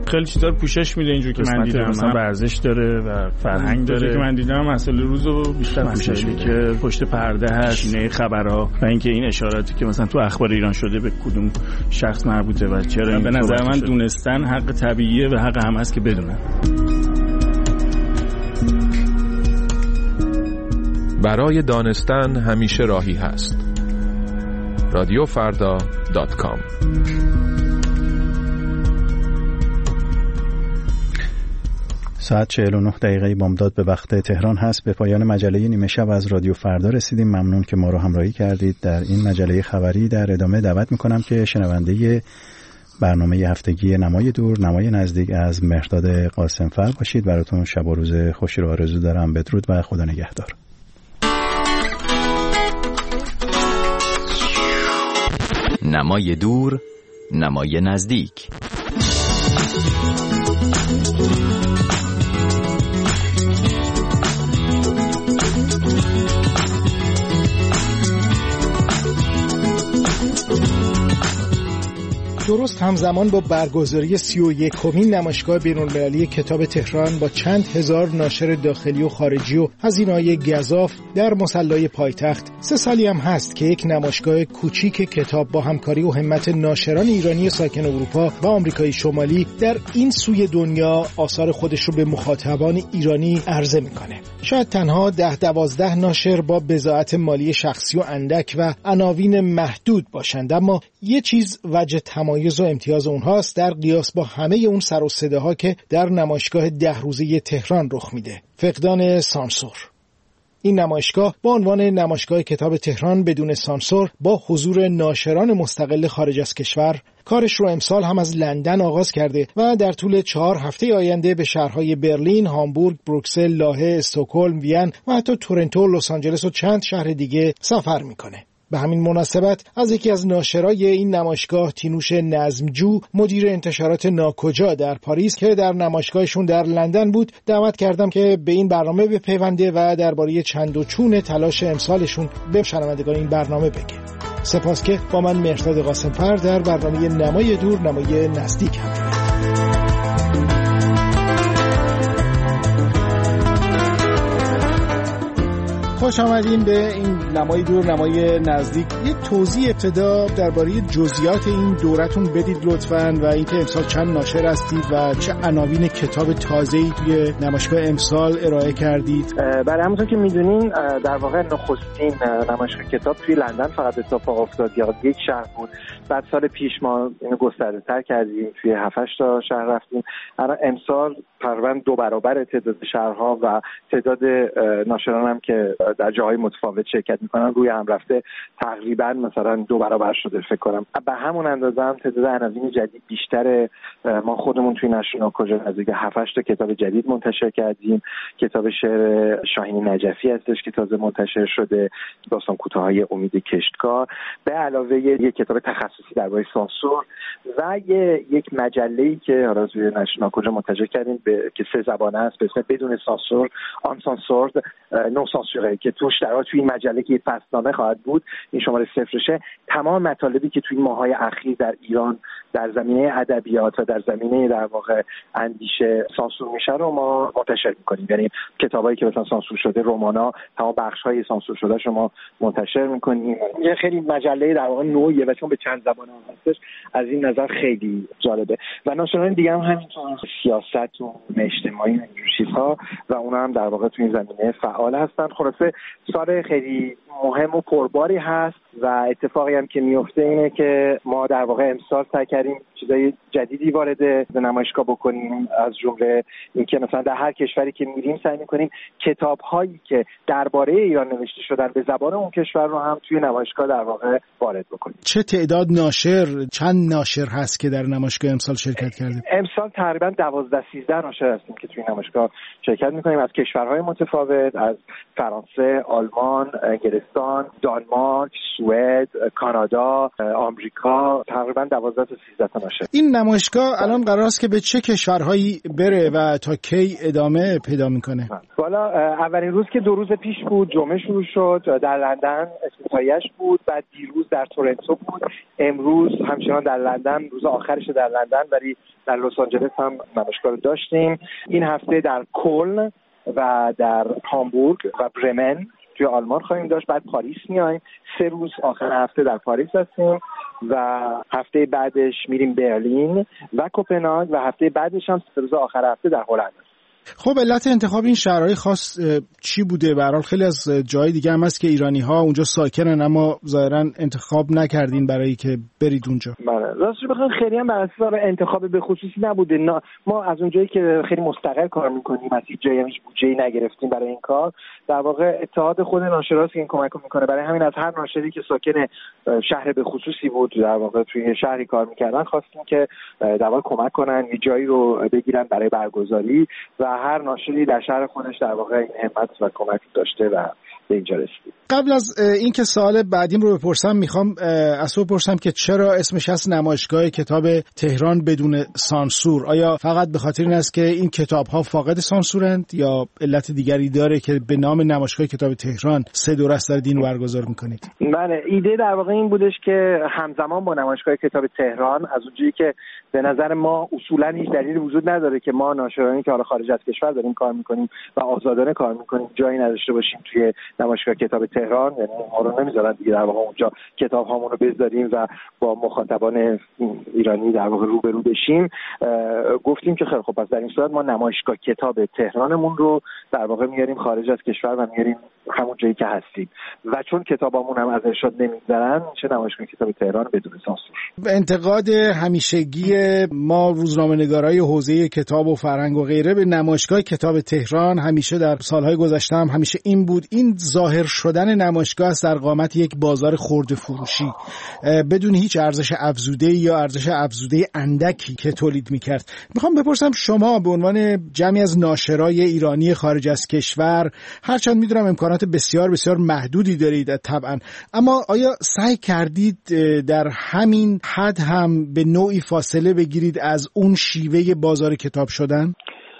خیلی چیزا رو پوشش میده. اینجوری که من دیدم مثلا ورزش داره و فرهنگ داره که من دیدم مسئله روزو بیشتر پوشش میده که پشت پرده هست نه خبرها و اینکه این اشاراتی که مثلا تو اخبار ایران شده به کدوم شخص مربوطه و چرا. به نظر من دونستن حق طبیعیه و حق هم هست که بدونن. برای دانستن همیشه راهی هست. رادیو فردا دات کام. ساعت چهل و نه دقیقه بامداد به وقت تهران هست. به پایان مجله نیمه شب از رادیو فردا رسیدیم. ممنون که ما رو همراهی کردید در این مجله خبری. در ادامه دعوت میکنم که شنونده برنامه هفتگی نمای دور نمای نزدیک از مهرداد قاسمفر باشید. براتون شب و روز خوشی رو آرزو دارم. بدرود و خدا نگهدار. نمای دور نمای نزدیک. درست همزمان با برگزاری سی و یکمین نمایشگاه بین‌المللی کتاب تهران با چند هزار ناشر داخلی و خارجی و هزینه‌های گزاف در مصلی پایتخت، سه سالی هم هست که یک نمایشگاه کوچیک کتاب با همکاری و همت ناشران ایرانی ساکن اروپا و آمریکای شمالی در این سوی دنیا آثار خودش رو به مخاطبان ایرانی عرضه میکنه. شاید تنها ده دوازده ناشر با بضاعت مالی شخصی و اندک و عناوین محدود باشند، اما یه چیز وجه تمایز و امتیاز اونهاست در قیاس با همه اون سر و صداها که در نمایشگاه ده روزه تهران رخ میده: فقدان سانسور. این نمایشگاه با عنوان نمایشگاه کتاب تهران بدون سانسور با حضور ناشران مستقل خارج از کشور کارش رو امسال هم از لندن آغاز کرده و در طول چهار هفته آینده به شهرهای برلین، هامبورگ، بروکسل، لاهه، استکهلم، وین و حتی تورنتو، لس آنجلس و چند شهر دیگه سفر میکنه. به همین مناسبت از یکی از ناشرای این نمایشگاه، تینوش نظمجو، مدیر انتشارات ناکجا در پاریس که در نمایشگاهشون در لندن بود، دعوت کردم که به این برنامه بپیونده و درباره چند و چون تلاش امسالشون به شنوندگان این برنامه بگه. سپاس که با من مهرداد قاسمفر در برنامه نمای دور نمای نزدیک هم. خوش آمدین به این نمای دور نمای نزدیک. یه توضیح ابتدا درباره جزئیات این دورتون بدید لطفاً و اینکه امسال چند ناشر هستید و چه عناوین کتاب تازه‌ای توی نمایشگاه امسال ارائه کردید. برای همونطور که میدونین در واقع نخستین نمایشگاه کتاب توی لندن فقط اتفاق افتاد، یا یک شهر بود. بعد سال پیش ما اینو گسترده‌تر کردیم، توی هفت هشت تا شهر رفتیم. الان امسال تقریباً دو برابر تعداد شهرها و تعداد ناشران هم که در جاهای متفاوت شرکت میکنن روی هم رفته تقریبا مثلا دو برابر شده فکر کنم. به همون اندازه هم تعداد عناوین جدید بیشتره. ما خودمون توی نشر کجا نزدیک هفت هشت تا کتاب جدید منتشر کردیم. کتاب شعر شاهین نجفی هستش که تازه منتشر شده، داستان کوتاهای امید کشتکار، به علاوه یک کتاب تخصصی درباره سانسور و یک مجله‌ای که حالا توی نشر کجا منتشر کردیم به که سه زبانه است به اسم بدون سانسور، آن سانسورد، نو سانسور، که توش در توی این مجله که فصلنامه خواهد بود، این شماره صفرشه، تمام مطالبی که توی ماهای اخیر در ایران در زمینه ادبیات و در زمینه در واقع اندیشه سانسور میشه رو ما منتشر میکنیم. یعنی کتابایی که مثلا سانسور شده، رمانا، تمام بخش‌های سانسور شده شما منتشر میکنیم. یه خیلی مجله در واقع نوعیه و چون به چند زبان هم هستش، از این نظر خیلی جالبه. و ناشران دیگه هم همینطور سیاست و اجتماعی و این چیزها و اونا هم در واقع توی این زمینه فعال هستن. خلاصه سال خیلی مهم و پرباری هست و اتفاقی هم که میفته اینه که ما در واقع امسال سعی کردیم چیزای جدیدی وارد به نمایشگاه بکنیم، از جمله اینکه مثلا در هر کشوری که میریم سعی میکنیم کتاب‌هایی که درباره ایران نوشته شدن به زبان اون کشور رو هم توی نمایشگاه در واقع وارد بکنیم. چه تعداد ناشر، چند ناشر هست که در نمایشگاه امسال شرکت کرده؟ امسال تقریبا دوازده سیزده ناشر هستیم که توی نمایشگاه شرکت میکنیم، از کشورهای متفاوت، از فرانسه، آلمان، انگلستان، دانمارک، سوئد، کانادا، آمریکا، تقریبا دوازده تا سیزده تا ناشر. این نمایشگاه الان قرار است که به چه کشورهایی بره و تا کی ادامه پیدا میکنه؟ والا اولین روز که دو روز پیش بود، جمعه شروع شد در لندن، اسپتایش بود، بعد دیروز در تورنتو بود، امروز همچنان در لندن، روز آخرش در لندن، ولی در لس آنجلس هم نمایشگاه رو داشتیم. این هفته در کلن و در هامبورگ و برمن توی آلمان خواهیم داشت. بعد پاریس میایم، سه روز آخر هفته در پاریس هستیم و هفته بعدش میریم برلین و کوپنهاگ و هفته بعدش هم سه روز آخر هفته در هلند. خب علت انتخاب این شهرهای خاص چی بوده؟ به هر حال خیلی از جای دیگه هم هست که ایرانی‌ها اونجا ساکنن اما ظاهراً انتخاب نکردین برای که برید اونجا. بله، راستش بخواید خیلی هم بر اساس انتخاب به خصوصی نبوده. نه، ما از اونجایی که خیلی مستقل کار می‌کنیم، از هیچ جایی هم هیچ بودجه‌ای نگرفتیم برای این کار. در واقع اتحاد خود ناشراست که این کمک می‌کنه. برای همین از هر ناشری که ساکن شهر به خصوصی بود، در واقع توی شهری کار می‌کردن، خواستیم که در واقع کمک کنن، یه جایی رو بگیرن برای برگزاری و هر ناشری در شهر خودش در واقع این همت و کمک داشته و به اینجا رسید. قبل از اینکه سوال بعدیم رو بپرسم، میخوام از تو بپرسم که چرا اسمش هست نمایشگاه کتاب تهران بدون سانسور؟ آیا فقط به خاطر این است که این کتاب‌ها فاقد سانسورند یا علت دیگری داره که به نام نمایشگاه کتاب تهران سه دوره است دارید این برگزار میکنید؟ بله، ایده در واقع این بودش که همزمان با نمایشگاه کتاب تهران، از اونجایی که به نظر ما اصولا هیچ دلیلی وجود نداره که ما ناشرانی که حالا خارج از کشور داریم کار میکنیم و آزادانه کار میکنیم جایی نداشته باشیم توی نمایشگاه کتاب تهران، یعنی ما رو نمیذارن دیگه در واقع اونجا کتاب هامون رو بذاریم و با مخاطبان ایرانی در واقع روبرو بشیم. گفتیم که خیلی خب پس در این صورت ما نمایشگاه کتاب تهرانمون رو در واقع میاریم خارج از کشور و میاریم همون جایی که هستیم و چون کتابامون هم از ارشاد نمیذارن، چه نمایشگاه کتاب تهران بدون سانسور. انتقاد همیشگی ما روزنامه‌نگارای حوزه کتاب و فرهنگ و غیره به نمایشگاه کتاب تهران همیشه در سالهای گذشته هم همیشه این بود، این ظاهر شدن نمایشگاه است در قامت یک بازار خرده فروشی بدون هیچ ارزش افزوده یا ارزش افزوده اندکی که تولید میکرد. میخوام بپرسم شما به عنوان جمعی از ناشرای ایرانی خارج از کشور، هرچند میدونم امکانات بسیار بسیار محدودی دارید طبعا، اما آیا سعی کردید در همین حد هم به نوعی فاصله بگیرید از اون شیوه بازار کتاب شدن؟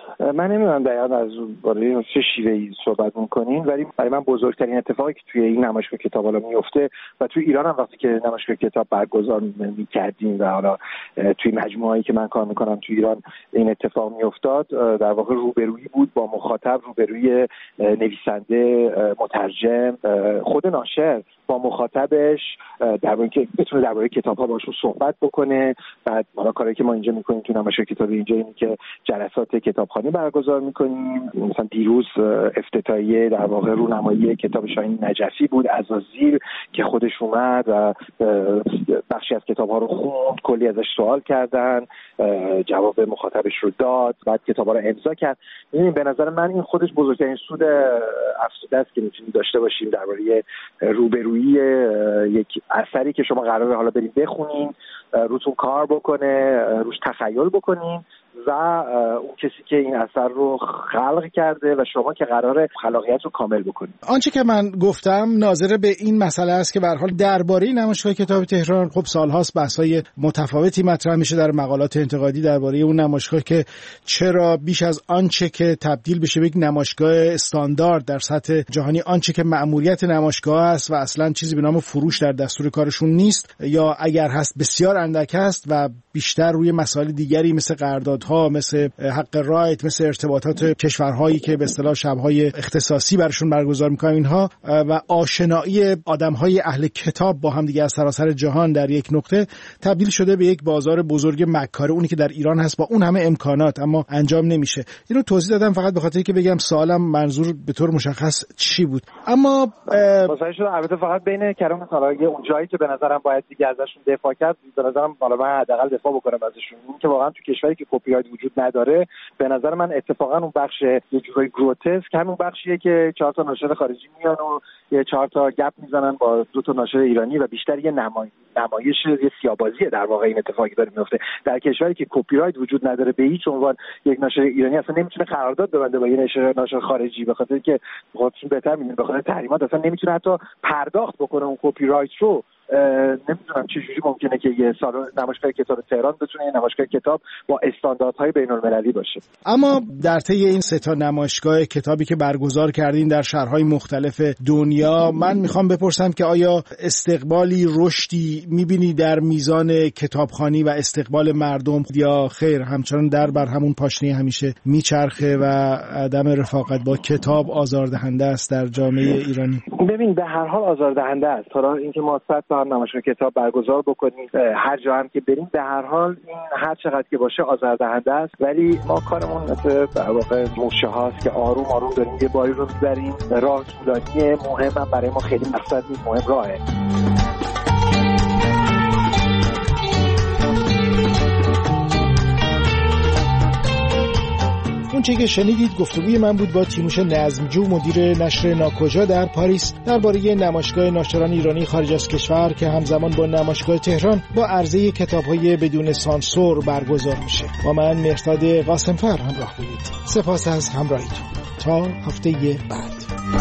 من نمیدونم دقیقاً از برای چه شیوهی صحبت می‌کنین، ولی برای من بزرگترین اتفاقی که توی این نمایشگاه کتاب حالا میفته و توی ایران هم وقتی که نمایشگاه کتاب برگزار می‌کردیم و حالا توی مجموعه‌ای که من کار می‌کنم توی ایران این اتفاق می‌افتاد، در واقع روبرویی بود با مخاطب، روبروی نویسنده، مترجم، خود ناشر با مخاطبش، در واقع که بتونه درباره کتاب‌ها باشون صحبت بکنه. بعد حالا کاری که ما اینجا می‌کنیم توی نمایشگاه کتاب اینجا اینه که جلسات کتابخوانی برگزار می‌کنیم. مثلا دیروز افتتاحیه در واقع رونمایی کتاب شاهین نجفی بود، عزازیل، که خودش اومد و بخشی از کتاب‌ها رو خوند، کلی ازش سوال کردن، جواب مخاطبش رو داد، بعد کتاب‌ها رو امضا کرد. ببین به نظر من این خودش بزرگترین سود افزوده است که می‌تونیم داشته باشیم درباره روبرویی یک اثری که شما قراره حالا برید بخونین، روتون کار بکنه، روش تخیل بکنین و اون کسی که این اثر رو خلق کرده و شما که قراره خلاقیت رو کامل بکنید. آنچه که من گفتم ناظر به این مسئله است که به هر حال درباره نمایشگاه کتاب تهران خب سالهاست بحث‌های متفاوتی مطرح میشه در مقالات انتقادی درباره اون نمایشگاه که چرا بیش از آنچه که تبدیل بشه به یک نمایشگاه استاندارد در سطح جهانی، آنچه که مأموریت نمایشگاه است و اصلا چیزی به نام فروش در دستور کارشون نیست، یا اگر هست بسیار اندک است و بیشتر روی مسائل دیگری مثل قراردادها، مثل حق رایت، مثل ارتباطات کشورهایی که به اصطلاح شب‌های اختصاصی براشون برگزار می‌کنن اینها و آشنایی آدم‌های اهل کتاب با هم دیگه از سراسر جهان در یک نقطه تبدیل شده به یک بازار بزرگ مکاره، اونی که در ایران هست با اون همه امکانات اما انجام نمیشه. اینو توضیح دادم فقط به خاطر که بگم سوالم منظور به طور مشخص چی بود. اما واسه شده البته فقط بین کلام مثلا اون جایی که به نظرم باید دیگه ازشون دفاع کرد، به نظرم بالا من حداقل دفاع بکنم ازشون، این که واقعا تو کشوری که کپی راید وجود نداره، به نظر من اتفاقا اون بخش یه جورای گروتسک همون بخشیه که چهار تا ناشر خارجی میان و یه چهار تا گپ میزنن با دو تا ناشر ایرانی و بیشتر یه نمای... نمایش یه سیاه‌بازیه در واقع این اتفاقی داره میفته. در کشوری که کپی رایت وجود نداره به هیچ عنوان یک ناشر ایرانی اصلا نمیتونه قرارداد ببنده با یه ناشر ناشر خارجی، به خاطر که خودشون بهتر میدونن به خاطر تحریمات اصلا نمیتونه حتی پرداخت بکنه اون کپی رایت رو. نمیدونم چجوری ممکنه که یه سالن نمایشگاه کتاب تهران بتونه یه نمایشگاه کتاب با استانداردهای بین‌المللی باشه. اما در طی این سه تا نمایشگاه کتابی که برگزار کردین در شهرهای مختلف دنیا، من میخوام بپرسم که آیا استقبالی رشدی میبینی در میزان کتابخوانی و استقبال مردم، یا خیر همچنان در بر همون پاشنه همیشه میچرخه و عدم رفاقت با کتاب آزاردهنده است در جامعه ایرانی؟ ببین به هر حال آزاردهنده است. حالا اینکه ما صد تا نمایشگاه کتاب برگزار بکنیم هر جا هم که بریم، به هر حال این هر چقدر که باشه آزاردهنده است، ولی ما کارمون مثل در واقع موشه هاست که آروم آروم داریم یه باری رو می‌بریم. راه طولانیه، مهمم برای ما خیلی مقصد نیست، مهم راهه. اون چه که شنیدید گفتگوی من بود با تیموش نظمجو، مدیر نشر ناکجا در پاریس، درباره نمایشگاه ناشران ایرانی خارج از کشور که همزمان با نمایشگاه تهران با عرضه کتاب‌های بدون سانسور برگزار میشه. با من مهرداد قاسمفر همراه بودید. سپاس از همراهیتون. تا هفته بعد.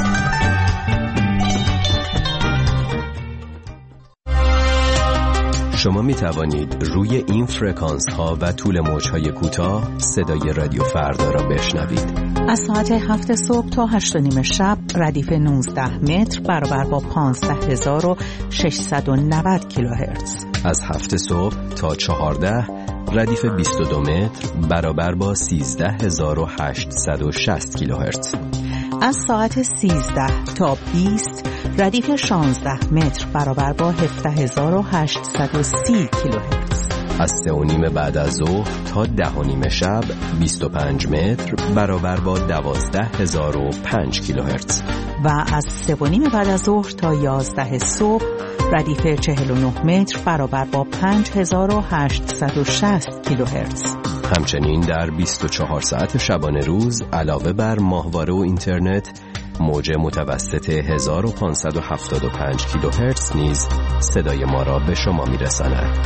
شما می توانید روی این فرکانس ها و طول موج های کوتاه صدای رادیو فردا را بشنوید. از ساعت هفت صبح تا هشت و نیم شب ردیف نوزده متر برابر با پانزده هزار و ششصد و نود کیلوهرتز. از هفت صبح تا چهارده ردیف بیست و دو متر برابر با سیزده هزار و هشتصد و شصت کیلوهرتز. از ساعت سیزده تا بیست ردیف شانزده متر برابر با هفده هزار و هشتصد و سی کیلوهرتز. از سه و نیم بعد از ظهر تا ده و نیم شب بیست و پنج متر برابر با دوازده هزار و پنج کیلوهرتز. و از سه و نیم بعد از ظهر تا یازده صبح ردیف چهل و نه متر برابر با پنج هزار و هشتصد و شصت کیلوهرتز. همچنین در بیست و چهار ساعت شبانه روز علاوه بر ماهواره و اینترنت، موج متوسط هزار و پانصد و هفتاد و پنج کیلوهرتز نیز صدای ما را به شما میرساند.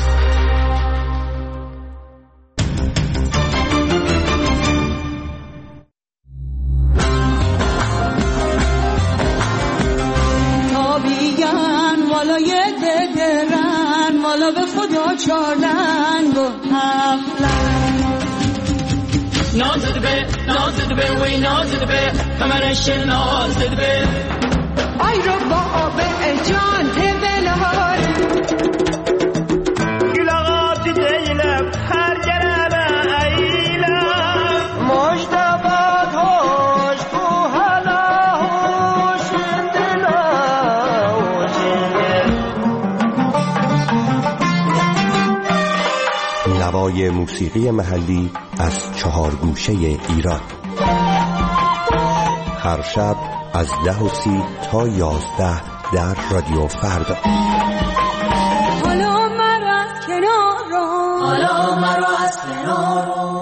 تابیان والا یه ددرن والا به خدا چارنگ و هفلن نازد به نازد به وی نازد به کمرش نازد به آی رو با آب جان تبلهار گلاغات دیلم هر گرم ایلم مجتبات هوش تو حالا هوش دلا نوای موسیقی محلی از چهار گوشه ایران، هر شب از ده و سی تا یازده در رادیو فردا. حالا مرا از کنار رو حالا مرا از کنار رو